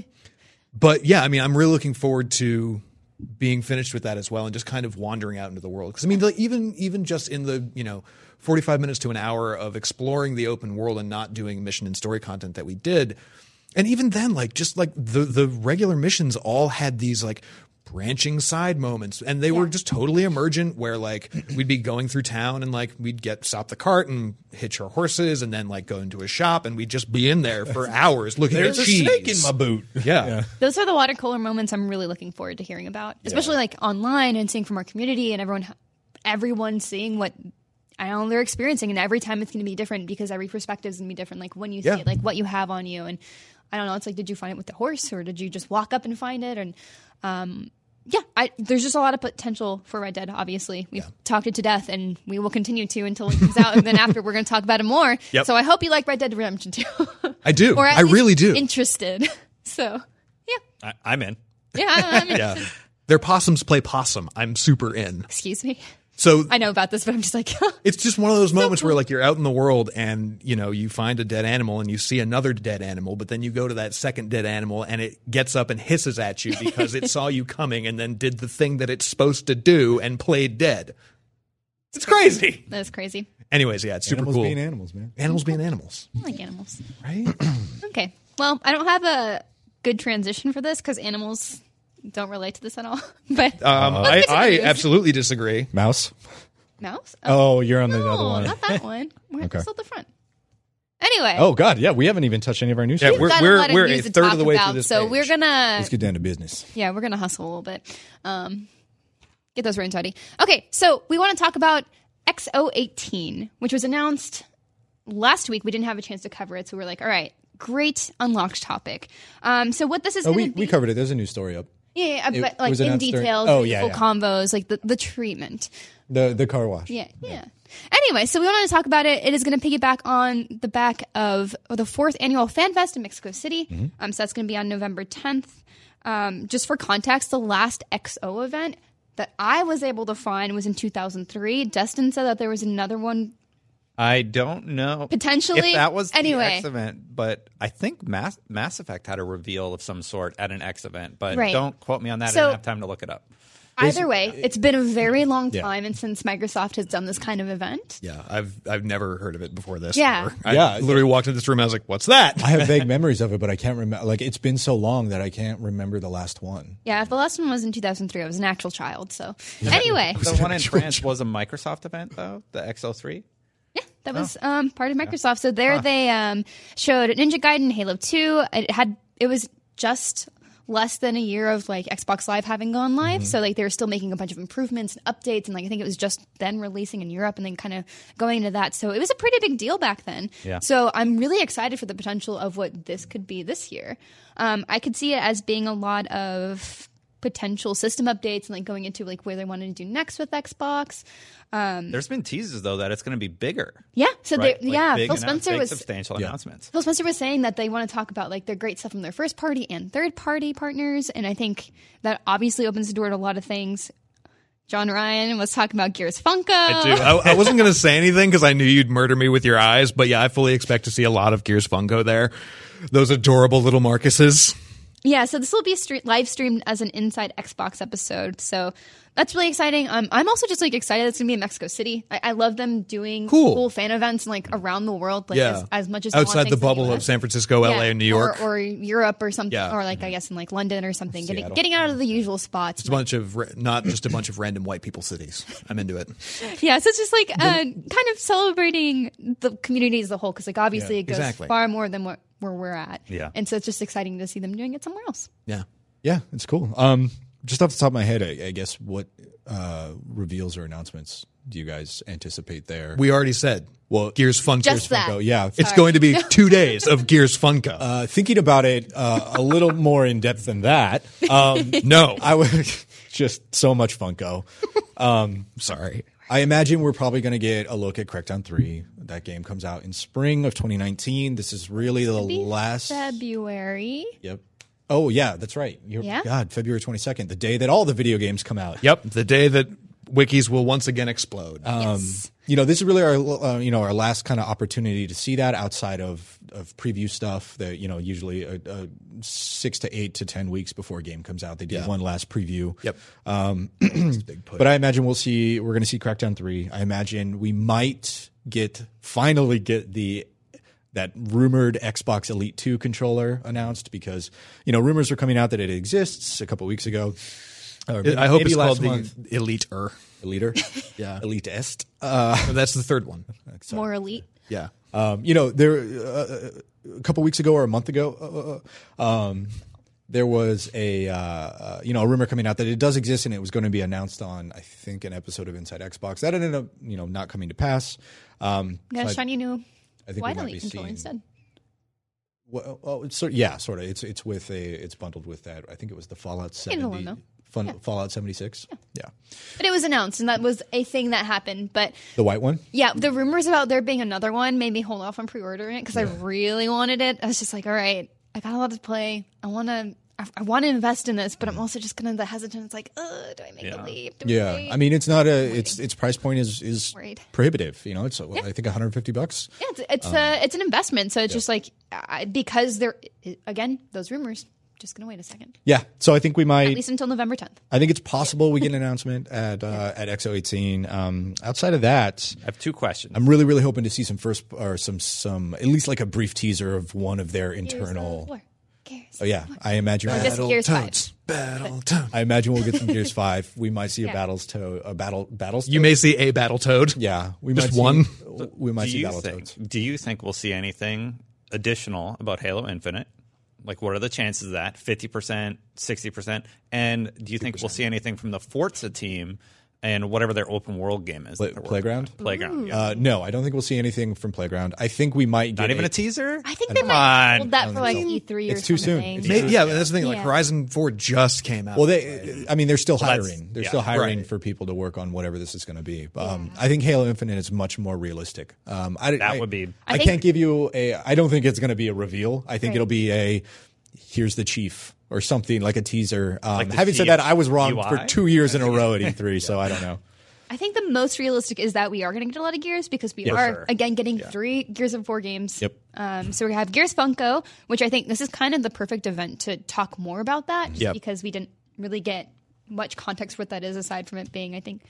but yeah, I mean, I'm really looking forward to being finished with that as well and just kind of wandering out into the world. Because I mean, like, even even just in the, you know, forty-five minutes to an hour of exploring the open world and not doing mission and story content that we did. And even then, like, just like the the regular missions all had these like branching side moments, and they were Yeah. just totally emergent where like we'd be going through town and like we'd get stop the cart and hitch our horses and then like go into a shop and we'd just be in there for hours looking There's at a cheese. snake in my boot. Yeah. Those are the watercolor moments I'm really looking forward to hearing about, especially like online and seeing from our community and everyone, everyone seeing what I don't know they're experiencing, and every time it's going to be different because every perspective is going to be different. Like when you Yeah. see it, like what you have on you, and I don't know. It's like, did you find it with the horse, or did you just walk up and find it? And um, yeah, I, there's just a lot of potential for Red Dead. Obviously, we've talked it to death, and we will continue to until it comes out. And then after, we're going to talk about it more. Yep. So I hope you like Red Dead Redemption two. I do. or at I least really do. Interested. So yeah, I, I'm in. yeah. I, I'm Yeah. Their possums play possum. I'm super in. Excuse me. So I know about this, but I'm just like, it's just one of those moments where like you're out in the world and you know you find a dead animal and you see another dead animal, but then you go to that second dead animal and it gets up and hisses at you because it saw you coming and then did the thing that it's supposed to do and played dead. It's crazy. that's crazy. Anyways, yeah, it's super Animals cool. being animals, man. Animals being animals, I like animals. right? Okay. Well, I don't have a good transition for this because animals don't relate to this at all. But Um, I, get to the I news. absolutely disagree. Mouse. mouse? Oh, you're on the no, other one. not that one. We're Okay. still at the front. Anyway. Oh God, yeah, we haven't even touched any of our news. Yeah, stories. we're- We've got a lot of we're news a to third of talk the way through about, this so page. we're gonna Let's get down to business. yeah, we're gonna hustle a little bit. Um, get those written tidy. Okay, so we want to talk about X O eighteen, which was announced last week. We didn't have a chance to cover it, so we're like, all right, great unlocked topic. Um, so what this is Oh, going we, to be? we covered it. There's a news story up. Yeah, yeah, It but like was in announced during- detail, Oh, the yeah, full yeah. combos, like the, the treatment. The the car wash. Yeah, yeah. Anyway, so we wanted to talk about it. It is going to piggyback on the back of the fourth annual Fan Fest in Mexico City. Mm-hmm. Um, so that's going to be on November tenth. Um, just for context, the last X O event that I was able to find was in two thousand three. Destin said that there was another one. I don't know Potentially. if that was the Anyway. X event, but I think Mass, Mass Effect had a reveal of some sort at an X event. But Right. don't quote me on that. So- I didn't have time to look it up. Either way, it's been a very long Yeah. time and since Microsoft has done this kind of event. Yeah, I've I've never heard of it before this. Yeah. ever. I Yeah. literally walked into this room. I was like, "What's that?" I have vague memories of it, but I can't remember. Like it's been so long that I can't remember the last one. Yeah, the last one was in two thousand three. I was an actual child. So anyway, The one in France was a Microsoft event, though, the X O three. that was um, part of Microsoft. So there they um, showed Ninja Gaiden, Halo two. It had it was just less than a year of like Xbox Live having gone live. So like they were still making a bunch of improvements and updates, and like I think it was just then releasing in Europe and then kind of going into that. So it was a pretty big deal back then. Yeah. So I'm really excited for the potential of what this could be this year. Um, I could see it as being a lot of potential system updates and like going into like where they wanted to do next with Xbox. Um, There's been teases though that it's going to be bigger. yeah. So Right? they, Like yeah, big Phil annou- Spencer big was substantial announcements. Phil Spencer was saying that they want to talk about like their great stuff from their first party and third party partners, and I think that obviously opens the door to a lot of things. John Ryan was talking about Gears Funko. I do. I, I wasn't going to say anything because I knew you'd murder me with your eyes, but yeah, I fully expect to see a lot of Gears Funko there. Those adorable little Marcuses. Yeah, so this will be stre- live streamed as an Inside Xbox episode. So that's really exciting. Um, I'm also just like excited it's gonna be in Mexico City. I, I love them doing Cool. cool fan events and like around the world, like Yeah. as, as much as they want Outside the things in bubble U of S. San Francisco, L A, Yeah, and New York. or, or Europe or something, Yeah. or like I guess in like London or something. Getting Seattle. getting out of the usual spots. It's a bunch of, ra- not just a bunch of random white people cities. I'm into it. Yeah, so it's just like uh, kind of celebrating the community as a whole, because like obviously Yeah, it goes exactly. far more than what where we're at. Yeah. And so it's just exciting to see them doing it somewhere else. Yeah. Yeah, it's cool. Um, just off the top of my head, I, I guess what uh, reveals or announcements do you guys anticipate there? We already said, Well, Gears Funko. Just that. Oh, yeah. It's Sorry. going to be two days of Gears Funko. Uh, thinking about it uh, a little more in depth than that, um, no. I would just so much Funko. Um, Sorry. I imagine we're probably going to get a look at Crackdown three. That game comes out in spring of twenty nineteen. This is really the Be last. February. Yep. Oh yeah, that's right. You're, Yeah. God, February twenty-second, the day that all the video games come out. Yep. The day that wikis will once again explode. Yes. You know, this is really our uh, you know our last kind of opportunity to see that outside of of preview stuff that you know usually uh uh six to eight to ten weeks before a game comes out they do Yeah. one last preview. Yep. Um, Big push. but I imagine we'll see. We're going to see Crackdown three. I imagine we might get finally get the that rumored Xbox Elite two controller announced because you know rumors are coming out that it exists a couple weeks ago. Or I hope maybe it's last called month. the Elite-er. Eliter. Yeah. Elite Est. Uh, No, that's the third one. More elite. Yeah. Um, you know, there uh, a couple weeks ago or a month ago, uh, um, there was a uh, uh, you know a rumor coming out that it does exist and it was going to be announced on I think an episode of Inside Xbox. That ended up you know not coming to pass. Um, Got a so I- shiny new I think we white might be elite controller seeing. instead. Well, oh, it's sort yeah, sort of. It's it's with a it's bundled with that. I think it was the Fallout seventy. limo. Fun, Yeah. Fallout seventy-six. Yeah. But it was announced, and that was a thing that happened. But The white one. yeah, the rumors about there being another one made me hold off on pre-ordering it because I really wanted it. I was just like, all right, I got a lot to play. I want to. I, I want to invest in this, but I'm also just kind of the hesitant. It's like, uh, do I make Yeah. the leap? Do Yeah, wait? I mean, it's not a. It's its price point is is Worried. prohibitive. You know, it's I think one hundred fifty bucks. Yeah, it's it's, uh, it's an investment. So it's just like I, because there again those rumors. Just gonna wait a second, Yeah, so I think we at might. least until November tenth. I think it's possible we get an announcement at uh, at X O eighteen. Um, outside of that, I have two questions. I'm really really hoping to see some first or some some at least like a brief teaser of one of their internal. Oh yeah, I imagine. Just Gears five. Battle Toads. I imagine we'll get some Gears Five. We might see a Yeah. battles to a battle battles. You may see a Battletoad. yeah, we Just might see, one? We might do see you battle think? toads. Do you think we'll see anything additional about Halo Infinite? Like, what are the chances of that? Fifty percent, sixty percent, and do you think we'll see anything from the Forza team and whatever their open world game is? Play- that they're working Playground? on? Playground. Yeah. Uh, no, I don't think we'll see anything from Playground. I think we might get Not even a teaser. I think they Come might on. hold that for like E three or It's too soon. something. It's Maybe, yeah, but that's the thing. Like Yeah. Horizon Four just came out. Well, they, I mean, they're still that's- hiring. They're yeah, still hiring right. for people to work on whatever this is going to be. Um, I think Halo Infinite is much more realistic. Um, I, That I- would be- I, I think- can't give you a. I don't think it's going to be a reveal. I think Right. it'll be a. Here's the chief or something like a teaser. Um, Like the having said chief that, I was wrong U I? for two years in a row at E three, so I don't know. I think the most realistic is that we are going to get a lot of Gears because we Yeah, are sure. again getting three Gears of War games. Yep. Um, so we have Gears Funko, which I think this is kind of the perfect event to talk more about that, just Yep. because we didn't really get much context for what that is aside from it being, I think,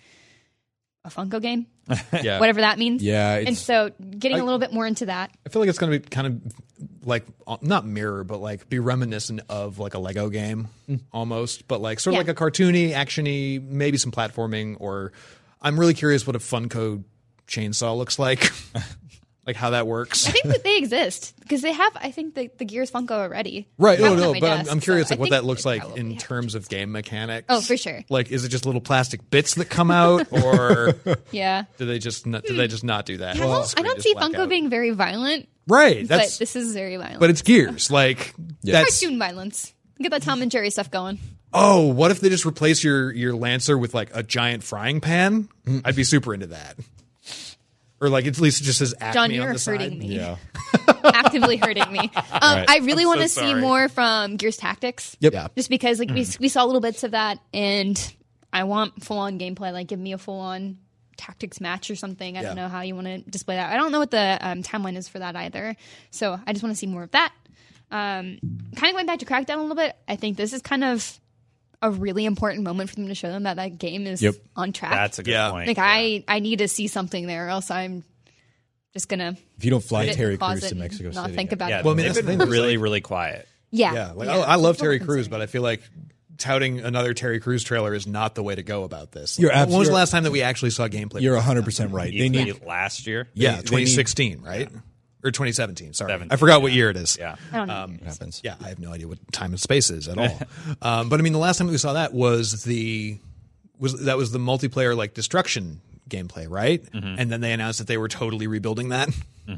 a Funko game, yeah. whatever that means. Yeah, and it's- so getting a little bit more into that. I feel like it's going to be kind of like uh, not mirror, but like be reminiscent of like a Lego game almost, but like sort of Yeah. like a cartoony, actiony, maybe some platforming. Or I'm really curious what a Funko chainsaw looks like. Like how that works? I think that they exist because they have, I think, the, the Gears Funko already. Right. I have No, them no. on my But I'm, desk, I'm curious, so like I what think that looks they like probably in have. terms of game mechanics. Oh, for sure. Like, is it just little plastic bits that come out, or Yeah. do they just not, do they just not do that? I don't, I Screen don't just see black Funko out? being very violent, right. but That's this is very violent. but it's Gears. Like that's cartoon violence. Get that Tom and Jerry stuff going. oh, what if they just replace your your Lancer with like a giant frying pan? I'd be super into that. Or like at least it just says Acme John, on you're the side. hurting me. Yeah. Actively hurting me. Um, Right. I really want to so see sorry. more from Gears Tactics. Yep. Yeah. Just because like we Mm. we saw little bits of that, and I want full on gameplay. Like give me a full on tactics match or something. I don't Yeah. know how you want to display that. I don't know what the um, timeline is for that either. So I just want to see more of that. Um, kind of going back to Crackdown a little bit. I think this is kind of a really important moment for them to show them that that game is Yep. on track. That's a good Yeah. point. like I I need to see something there, or else I'm just gonna If you don't fly put it in Terry the Crews closet to and Mexico not City, think about yeah, it. Well, I mean, they've that's the been thing, really, like- really quiet. Yeah, Yeah, like yeah. I, I love It's a Terry little Crews, concerning. but I feel like touting another Terry Crews trailer is not the way to go about this. You're Like, when abs- was the you're- last time that we actually saw gameplay? you're one hundred percent right. They E three need last year. yeah, they need- twenty sixteen, right? Or twenty seventeen. Sorry, seventeen, I forgot what year it is. Yeah. I don't know. Um, what happens. Yeah, I have no idea what time and space is at all. um, but I mean, the last time we saw that was the was that was the multiplayer like destruction gameplay, right? Mm-hmm. And then they announced that they were totally rebuilding that.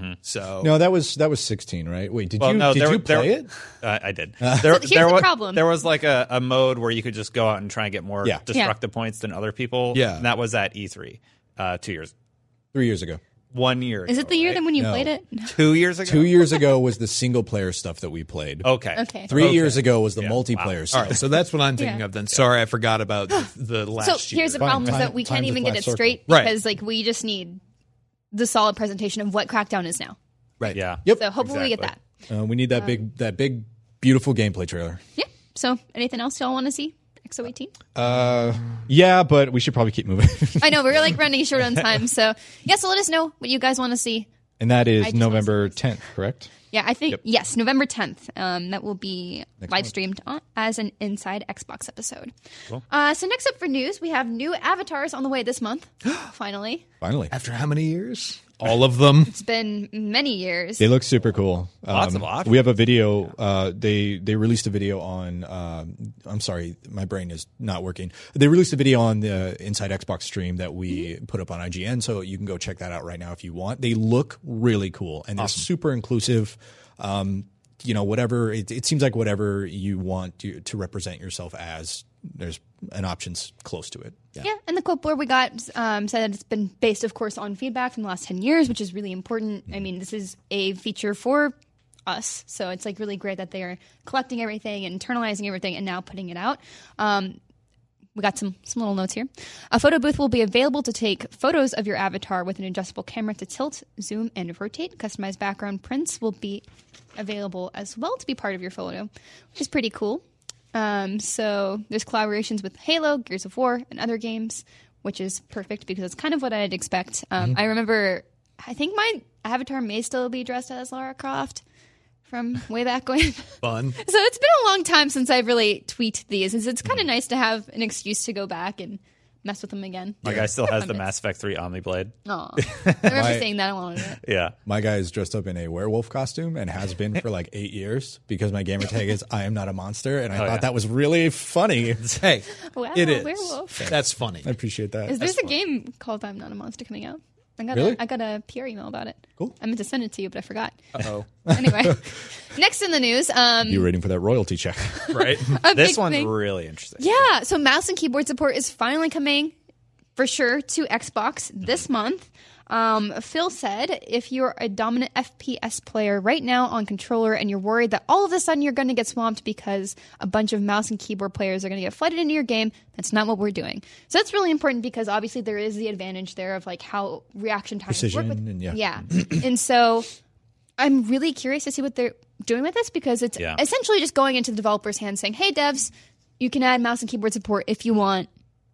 So No, that was that was sixteen, right? Wait, did Well, you no, did there, you there- play it? Uh, I did. There, here's there the was, problem. There was like a, a mode where you could just go out and try and get more Yeah. destructive points than other people. Yeah. And that was at E three uh, two years, Three years ago. one year. Is ago, it the year right? then when you No. played it? Two years ago. Two years ago was the single player stuff that we played. Okay. Okay. Three Okay. years ago was the Yeah. multiplayer Wow. stuff. all right, so that's what I'm thinking Yeah. of. Then sorry, I forgot about the, the last So year. here's the Fine. problem: is Time- that we can't time's a even get flat it circle. Right. straight because like we just need the solid presentation of what Crackdown is now. right. Yeah. Yep. So hopefully we get that. Exactly. Uh, we need that big that big beautiful gameplay trailer. Yeah. So anything else y'all want to see? X O eighteen. Uh, yeah, but we should probably keep moving. I know we're like running short on time, so yeah. So let us know what you guys want to see. And that I is just November tenth, correct? Yeah, I think yes, November tenth. Um, that will be live month. streamed on, as an Inside Xbox episode. Cool. Uh, so next up for news, we have new avatars on the way this month. Finally, Finally. After how many years? All of them. it's been many years. They look super cool. Lots Um, of options. We have a video. Uh, they they released a video on. Um, I'm sorry, my brain is not working. They released a video on the Inside Xbox stream that we put up on I G N, so you can go check that out right now if you want. They look really cool and they're super inclusive. Um, you know, whatever it, it seems like whatever you want to, to represent yourself as, there's an options close to it. Yeah. Yeah, and the quote board we got um, said that it's been based, of course, on feedback from the last ten years, which is really important. I mean, this is a feature for us, so it's like really great that they are collecting everything, internalizing everything, and now putting it out. Um, we got some some little notes here. A photo booth will be available to take photos of your avatar with an adjustable camera to tilt, zoom, and rotate. Customized background prints will be available as well to be part of your photo, which is pretty cool. Um, so there's collaborations with Halo, Gears of War, and other games, which is perfect because it's kind of what I'd expect. Um, I remember, I think my avatar may still be dressed as Lara Croft from way back when. Fun. So it's been a long time since I've really tweaked these. It's, it's kind of nice to have an excuse to go back and mess with them again. My guy still has the Fun bits. Mass Effect three Omniblade. Aw. I remember My- saying that. I wanted it. Yeah. My guy is dressed up in a werewolf costume and has been for like eight years because my gamer tag is I am not a monster. And I thought yeah. that was really funny. Hey, Wow, it is. werewolf. That's funny. I appreciate that. Is there's a game called I'm Not a Monster coming out? I got Really? a, I got a P R email about it. Cool. I meant to send it to you, but I forgot. Oh, Anyway, next in the news, um, You waiting for that royalty check? right. a This big one's thing- really interesting. Yeah, so mouse and keyboard support is finally coming for sure to Xbox this month. Um, Phil said if you're a dominant F P S player right now on controller and you're worried that all of a sudden you're going to get swamped because a bunch of mouse and keyboard players are going to get flooded into your game, that's not what we're doing. So that's really important because obviously there is the advantage there of like how reaction times Precision work with, and yeah. yeah. And so I'm really curious to see what they're doing with this because it's Yeah. essentially just going into the developer's hands saying, hey devs, you can add mouse and keyboard support if you want.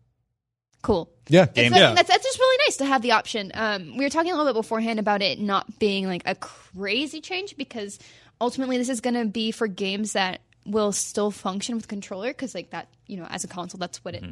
Cool. Yeah. It's Game- like- yeah. that's, that's just really nice to have the option. Um, we were talking a little bit beforehand about it not being like a crazy change because ultimately this is going to be for games that will still function with controller because like that, you know, as a console, that's what it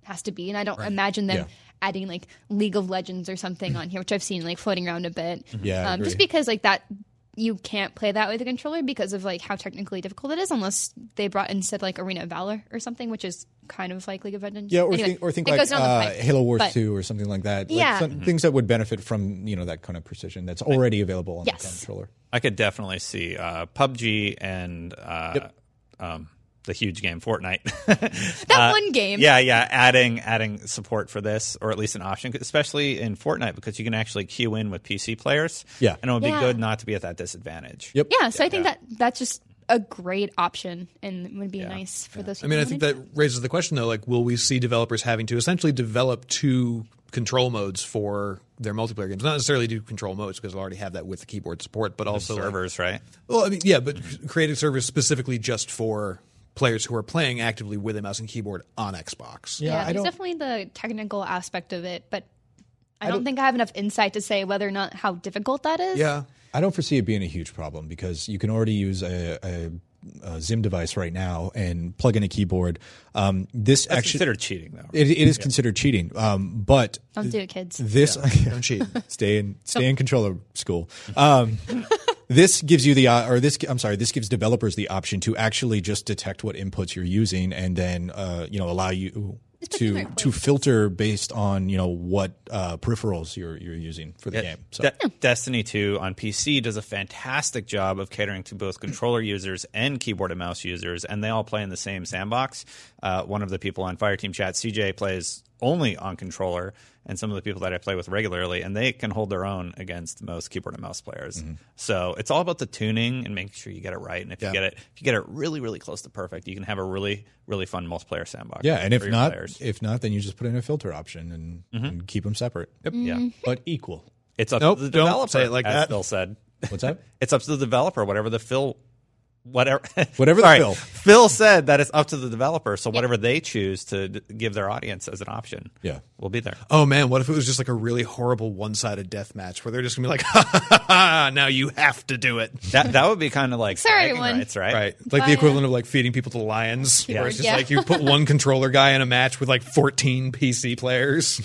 has to be. And I don't imagine them Yeah. adding like League of Legends or something on here, which I've seen like floating around a bit. Yeah, I um, just agree. because like that. You can't play that with a controller because of like how technically difficult it is, unless they brought instead like Arena of Valor or something, which is kind of like League of Legends. Yeah, or Anyway, think, or think it like goes down the uh, pipe. Halo Wars But- two or something like that. Like Yeah. some, Mm-hmm. things that would benefit from you know that kind of precision that's already available on Yes. the controller. I could definitely see uh, P U B G and uh, um, the huge game Fortnite. That one game. Yeah, yeah, adding adding support for this, or at least an option, especially in Fortnite, because you can actually queue in with P C players. Yeah. and it would be Yeah. good not to be at that disadvantage. Yep. Yeah, so I think that that's just a great option and would be nice for those. I mean, I who think wanted that raises the question, though, like, will we see developers having to essentially develop two control modes for their multiplayer games? Not necessarily do control modes, because they'll already have that with the keyboard support, but also like- Servers, right? well, I mean, yeah, but creating servers specifically just for players who are playing actively with a mouse and keyboard on Xbox. Yeah, I there's don't- definitely the technical aspect of it, but I don't, think I have enough insight to say whether or not how difficult that is. Yeah. I don't foresee it being a huge problem because you can already use a, a, a Zim device right now and plug in a keyboard. Um, this That's actually considered cheating, though. it, it is considered cheating, um, but Don't do it, kids. this Don't cheat. stay in stay in controller school. Um, this gives you the uh, or this I'm sorry, this gives developers the option to actually just detect what inputs you're using and then uh, you know allow you Just put them to right to place. filter based on you know what uh, peripherals you're you're using for the Yeah, game. So De- Destiny two on P C does a fantastic job of catering to both controller users and keyboard and mouse users, and they all play in the same sandbox. Uh, one of the people on Fireteam Chat, C J, plays only on controller, and some of the people that I play with regularly, and they can hold their own against most keyboard and mouse players. So it's all about the tuning and making sure you get it right. And if Yeah. you get it, if you get it really, really close to perfect, you can have a really, really fun multiplayer sandbox. yeah, and if for your not, players. if not, then you just put in a filter option and, and keep them separate. yeah, Mm-hmm. but equal. it's up Nope, to the don't developer. say it like as that. Phil said. What's that? It's up to the developer, whatever the Phil, whatever, Whatever the Sorry, Phil. Phil said that it's up to the developer. So whatever they choose to d- give their audience as an option, Yeah. will be there. Oh man, what if it was just like a really horrible one-sided death match where they're just gonna be like, ha ha ha, ha now you have to do it. That that would be kind of like Sorry, bragging everyone. rights, right? Right. Like Bye. the equivalent of like feeding people to lions. Where it's just Yeah. like you put one controller guy in a match with like fourteen P C players.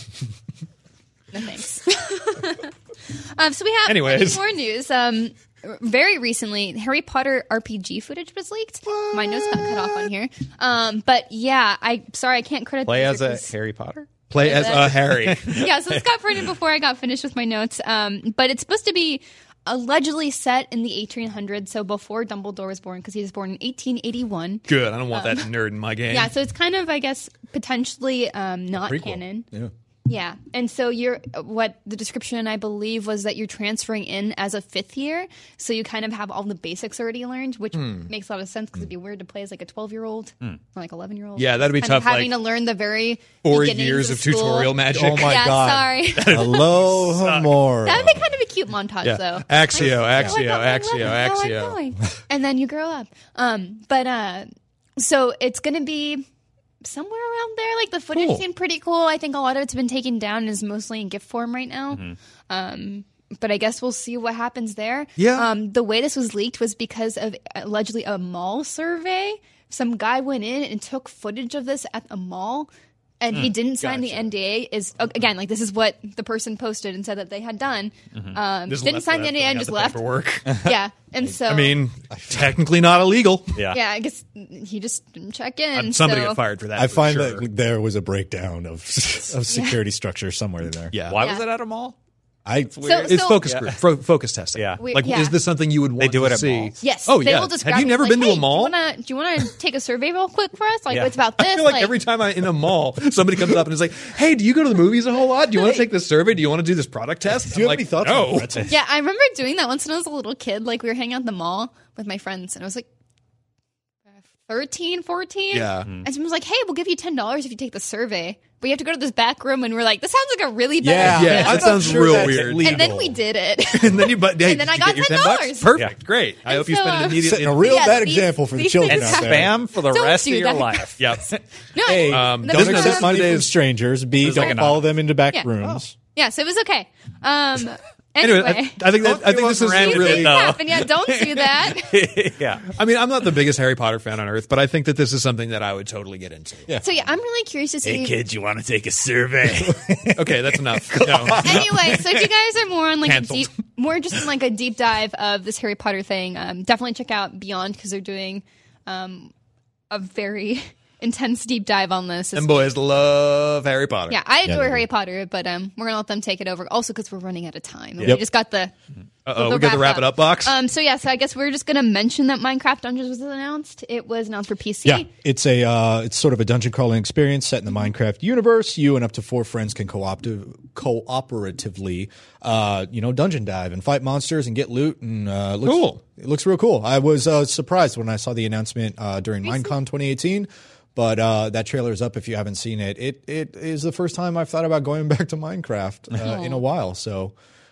No thanks. um, so we have Anyways. plenty more news. Um, very recently, Harry Potter R P G footage was leaked. My notes got cut off on here. Um, but yeah, I sorry I can't credit Play the as a user 'cause- Harry Potter. Play as that- a Harry. yeah, so this got printed before I got finished with my notes. Um, but it's supposed to be allegedly set in the eighteen hundreds, so before Dumbledore was born, because he was born in eighteen eighty-one. Good. I don't want that nerd in my game. Yeah, so it's kind of, I guess, potentially um, not Prequel. canon. Yeah. Yeah, and so you're what the description I believe was that you're transferring in as a fifth year, so you kind of have all the basics already learned, which makes a lot of sense because it'd be weird to play as like a twelve year old or like eleven year old. Yeah, that'd be kind tough, Of having like, to learn the very Four beginnings years of, school. tutorial magic. Oh my yeah, God. sorry. Hello, Hamora. That would be kind of a cute montage, Yeah. though. Axio, Oh, I Axio, got my Axio, weapon. How I'm Axio. going. And then you grow up. Um, but uh, so it's going to be somewhere around there. Like the footage Cool. seemed pretty cool. I think a lot of it's been taken down and is mostly in GIF form right now. Um, but I guess we'll see what happens there. Yeah. Um, the way this was leaked was because of allegedly a mall survey. Some guy went in and took footage of this at a mall. And he didn't sign the N D A. Is again like this is what the person posted and said that they had done. Um, Just didn't left sign the without N D A and filling just out the left. paperwork. Yeah, and so I mean, technically not illegal. Yeah. yeah, I guess he just didn't check in. Somebody so. got fired for that. I for find sure. that there was a breakdown of of security structure somewhere in there. Yeah. Why Yeah. was it at a mall? I So, It's so focus group, fo- focus testing. Yeah. We- like, yeah. is this something you would want do to it at see? malls. yes, Oh they yeah. will just Have grab you me, never like, been to hey, a mall? Do you want to do you want to take a survey real quick for us? Like, Yeah. what's about this? I feel like, every time I'm in a mall, somebody comes up and is like, "Hey, do you go to the movies a whole lot? Do you want to take this survey? Do you want to do this product test?" do you I'm have like, any thoughts no. on pretzels? Yeah, I remember doing that once when I was a little kid. Like we were hanging out at the mall with my friends, and I was like thirteen, fourteen. Yeah. And someone was like, "Hey, we'll give you ten dollars if you take the survey, but you have to go to this back room." And we're like, "This sounds like a really bad Yeah, idea." Yeah, I'm that not sounds sure real that's weird. legal. And then we did it. And then you, but hey, And then did I you got get your ten ten dollars. bucks. Perfect, Yeah. great. I And hope you spend so- it immediately. Setting a real Yeah, bad these- example for the these children things out there. Spam for the Don't rest of do your that. life. Yep. No, A, Um, don't business accept money from nowadays- strangers. B, It's don't like an follow op- them into back Yeah. rooms. Yeah, so it was okay. Um, Anyway, Anyway. I, I think that I think this is ran with really. it, though. Happen. Yeah, don't do that. yeah. I mean, I'm not the biggest Harry Potter fan on earth, but I think that this is something that I would totally get into. Yeah. So yeah, I'm really curious to see. Hey kids, you want to take a survey? Okay, that's enough. No. Anyway, so if you guys are more on like Cancelled. a deep, more just in like a deep dive of this Harry Potter thing, um, definitely check out Beyond because they're doing um, a very intense deep dive on this. And boys love Harry Potter. Yeah, I adore they Harry Potter, but um, we're gonna let them take it over. Also, because we're running out of time. We Yep. just got the. Uh-oh, we got the wrap it up box. Um, so yeah, so I guess we're just gonna mention that Minecraft Dungeons was announced. It was announced for P C. Yeah, it's a uh, it's sort of a dungeon crawling experience set in the Minecraft universe. You and up to four friends can co-optive, cooperatively, uh, you know, dungeon dive and fight monsters and get loot. And uh, it looks, Cool. It looks real cool. I was uh, surprised when I saw the announcement uh, during Minecon twenty eighteen. But uh, that trailer is up if you haven't seen it. It it is the first time I've thought about going back to Minecraft uh, in a while. So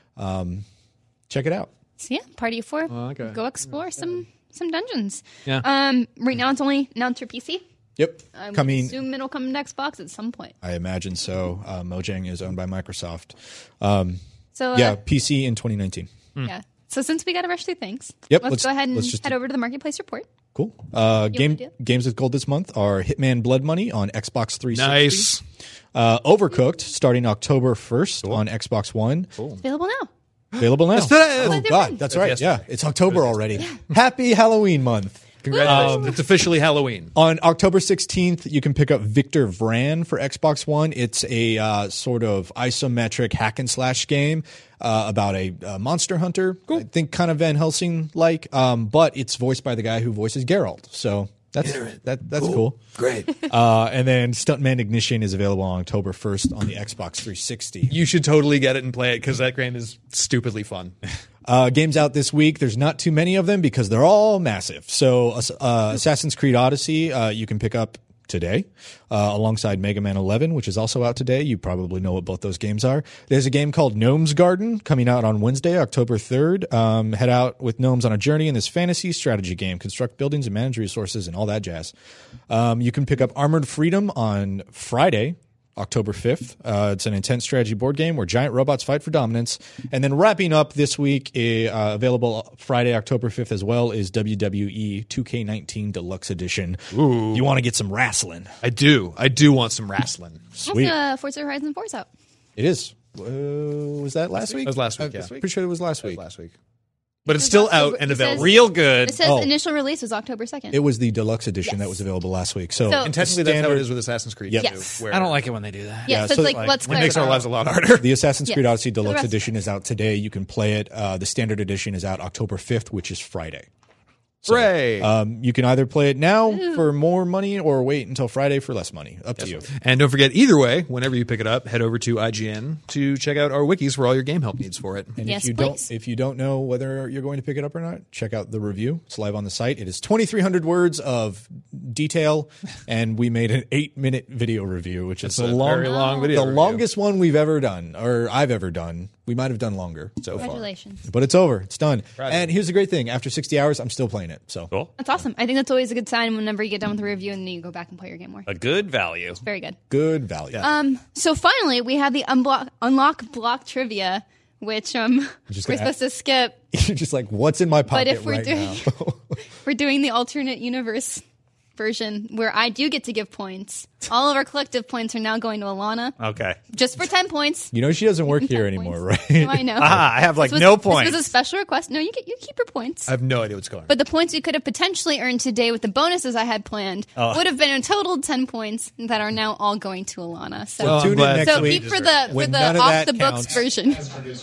um, check it out. So yeah, party of four. okay. Go explore some some dungeons. Yeah. Um, right now it's only announced for P C. Yep, I would coming. assume it'll come to Xbox at some point. I imagine so. Uh, Mojang is owned by Microsoft. Um, So uh, yeah, P C in twenty nineteen. yeah. So since we got to rush through things, Yep, let's, let's- go ahead and let's just head do- over to the Marketplace report. Cool. Uh, You game wanna do it? games with gold this month are Hitman Blood Money on Xbox three sixty. Nice. Uh, Overcooked starting October first on Xbox One. It's available now. Available now. today. Oh That's God, different. that's right. That's Yeah, yesterday. it's October already. Happy Halloween month. Congratulations. it's officially Halloween. On October sixteenth, you can pick up Victor Vran for Xbox One. It's a uh, sort of isometric hack and slash game uh, about a, uh monster hunter. I think kind of Van Helsing like, um, but it's voiced by the guy who voices Geralt. So that's that that's cool. Great. Uh, and then Stuntman Ignition is available on October first on the Xbox three sixty. You should totally get it and play it because that game is stupidly fun. Uh, games out this week. There's not too many of them because they're all massive. So, uh, Assassin's Creed Odyssey, uh, you can pick up today, uh, alongside Mega Man eleven, which is also out today. You probably know what both those games are. There's a game called Gnome's Garden coming out on Wednesday, October third. Um, head out with gnomes on a journey in this fantasy strategy game. Construct buildings and manage resources and all that jazz. Um, you can pick up Armored Freedom on Friday, October fifth. Uh, it's an intense strategy board game where giant robots fight for dominance. And then wrapping up this week, uh, available Friday, October fifth as well, is W W E two K nineteen Deluxe Edition. Ooh. You want to get some wrestling. I do. I do want some wrestling. Sweet. Uh, Forza Horizon four is out. It is. Uh, was that last week? That was last week, Uh, yeah. Pretty sure it was last week. Last week. But it's still out and It says- available. Real good. It says Oh. initial release was October second. It was the deluxe edition Yes. that was available last week. So, So- And technically, that's how it is with Assassin's Creed. Yep. too, Yes. where I don't like it when they do that. yeah, yeah, so, so it's like, like, let's It makes our clarify. lives a lot harder. the Assassin's Creed Yes. Odyssey The Deluxe rest- Edition is out today. You can play it. Uh, the standard edition is out October fifth, which is Friday. So, Hooray. um, you can either play it now for more money or wait until Friday for less money. Up to you. And don't forget, either way, whenever you pick it up, head over to I G N to check out our wikis for all your game help needs for it. And Yes, if you please. don't, if you don't know whether you're going to pick it up or not, check out the review. It's live on the site. It is twenty-three hundred words of detail, and we made an eight-minute video review, which is It's the a long, very long video the review. longest one we've ever done, or I've ever done. We might have done longer so far, Congratulations. but it's over. It's done. Right. And here's the great thing: after sixty hours, I'm still playing it. So Cool. That's awesome. I think that's always a good sign whenever you get done with the review and then you go back and play your game more. A good value. Very good. good value. Um, so finally, we have the unblock, unlock block trivia, which um just we're gonna supposed to skip. You're just like, what's in my pocket if we're right doing- now? We're doing the alternate universe version where I do get to give points. All of our collective points are now going to Alana, Okay. just for ten points. You know, she doesn't work here ten anymore, points. right? No, I know. Ah, I have like This was- no This points. was a special request. No, you get you keep your points. I have no idea what's going on. But the points we could have potentially earned today with the bonuses I had planned Oh. would have been a total ten points that are now all going to Alana. So, Well, I'm Tune in glad- next so week. keep for the for when the none of off that the books counts. version.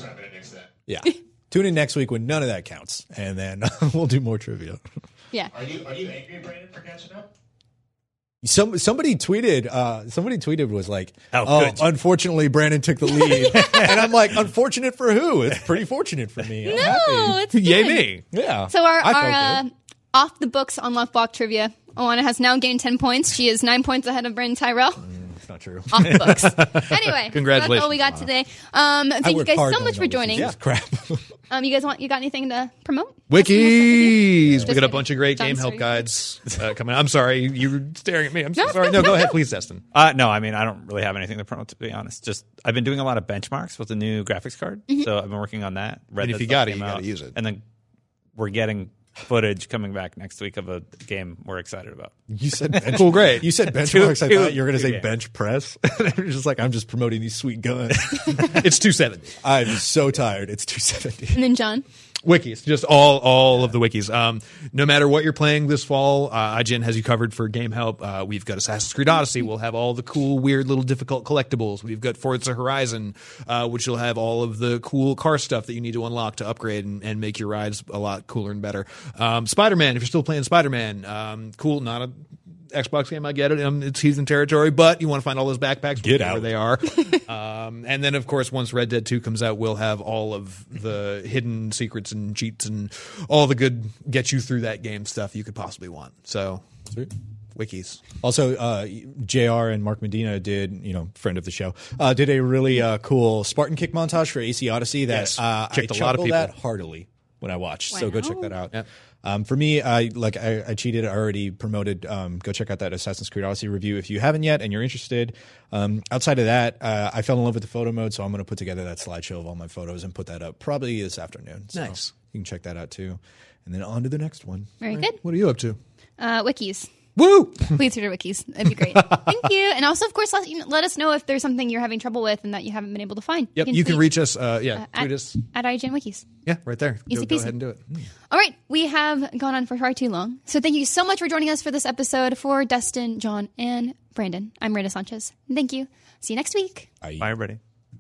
Yeah. Tune in next week when none of that counts, and then we'll do more trivia. Yeah. Are you are you angry at Brandon for catching up? Some somebody tweeted. Uh, somebody tweeted was like, Oh, "Oh, good. unfortunately, Brandon took the lead," and I'm like, "Unfortunate for who? It's pretty fortunate for me." I'm No, happy. it's Yay good. me. Yeah. So our, I felt our uh, good. off the books unlock block trivia. Alana has now gained ten points. She is nine points ahead of Brandon Tyrell. not true. Off the books. Anyway, Congratulations. that's all we got today. Um, thank you worked guys hard so to much for know this joining. is Crap. Um, you guys want you got anything to promote? Wikis. Just We got a kidding. bunch of great John, game help sorry. guides uh, coming. I'm sorry, you were staring at me. I'm so sorry. No, go ahead, please, Destin. Uh, no, I mean, I don't really have anything to promote, to be honest. Just I've been doing a lot of benchmarks with the new graphics card, Mm-hmm. so I've been working on that. Red And if Dead you got it, came you gotta out, use it. And then we're getting footage coming back next week of a game we're excited about. You said bench- Cool, great. You said benchmarks. I Two- thought you were going to say yeah. bench press. You're just like, I'm just promoting these sweet guns. It's two seventy. I'm so tired. It's two seventy. And then John. Wikis, just all all of the wikis. Um, no matter what you're playing this fall, uh, I G N has you covered for game help. Uh, we've got Assassin's Creed Odyssey. We'll have all the cool, weird, little difficult collectibles. We've got Forza Horizon, uh, which will have all of the cool car stuff that you need to unlock to upgrade and, and make your rides a lot cooler and better. Um, Spider-Man, if you're still playing Spider-Man, um, cool, not a Xbox game, I get it. Um, it's heathen territory, but you want to find all those backpacks, Get wherever out. they are. um, and then, of course, once Red Dead two comes out, we'll have all of the hidden secrets and cheats and all the good get you through that game stuff you could possibly want. So, Sweet. wikis. Also, uh, J R and Mark Medina did, you know, friend of the show, uh, did a really uh, cool Spartan kick montage for A C Odyssey that Yes. uh, Kicked I a lot of chuckled people. at heartily when I watched. So go check Wow. that out. Yep. Um, for me, I like I, I cheated. I already promoted. Um, go check out that Assassin's Creed Odyssey review if you haven't yet and you're interested. Um, outside of that, uh, I fell in love with the photo mode, so I'm going to put together that slideshow of all my photos and put that up probably this afternoon. So Nice. you can check that out too. And then on to the next one. Very good. What are you up to? Uh, wikis. Woo! Please read our wikis. That'd be great. Thank you. And also, of course, let, you know, let us know if there's something you're having trouble with and that you haven't been able to find. Yep, you can tweet, reach us. Uh, yeah, uh, tweet at, us. at I G N Wikis. Yeah, right there. Easy Go, go peasy. ahead and do it. All right. We have gone on for far too long. So thank you so much for joining us for this episode. For Dustin, John, and Brandon, I'm Rita Sanchez. Thank you. See you next week. I, Bye, everybody.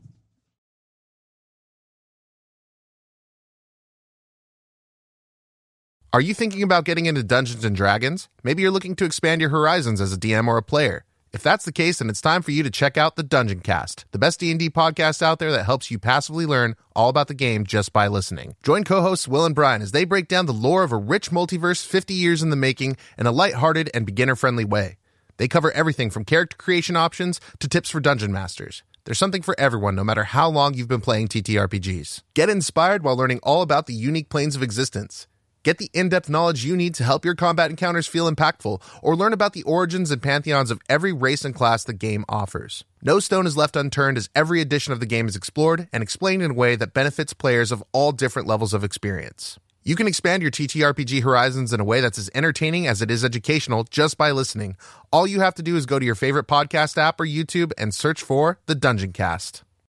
Are you thinking about getting into Dungeons and Dragons? Maybe you're looking to expand your horizons as a D M or a player. If that's the case, then it's time for you to check out the Dungeon Cast, the best D and D podcast out there that helps you passively learn all about the game just by listening. Join co-hosts Will and Brian as they break down the lore of a rich multiverse fifty years in the making in a lighthearted and beginner-friendly way. They cover everything from character creation options to tips for dungeon masters. There's something for everyone, no matter how long you've been playing T T R P Gs. Get inspired while learning all about the unique planes of existence. Get the in-depth knowledge you need to help your combat encounters feel impactful, or learn about the origins and pantheons of every race and class the game offers. No stone is left unturned as every edition of the game is explored and explained in a way that benefits players of all different levels of experience. You can expand your T T R P G horizons in a way that's as entertaining as it is educational just by listening. All you have to do is go to your favorite podcast app or YouTube and search for The Dungeon Cast.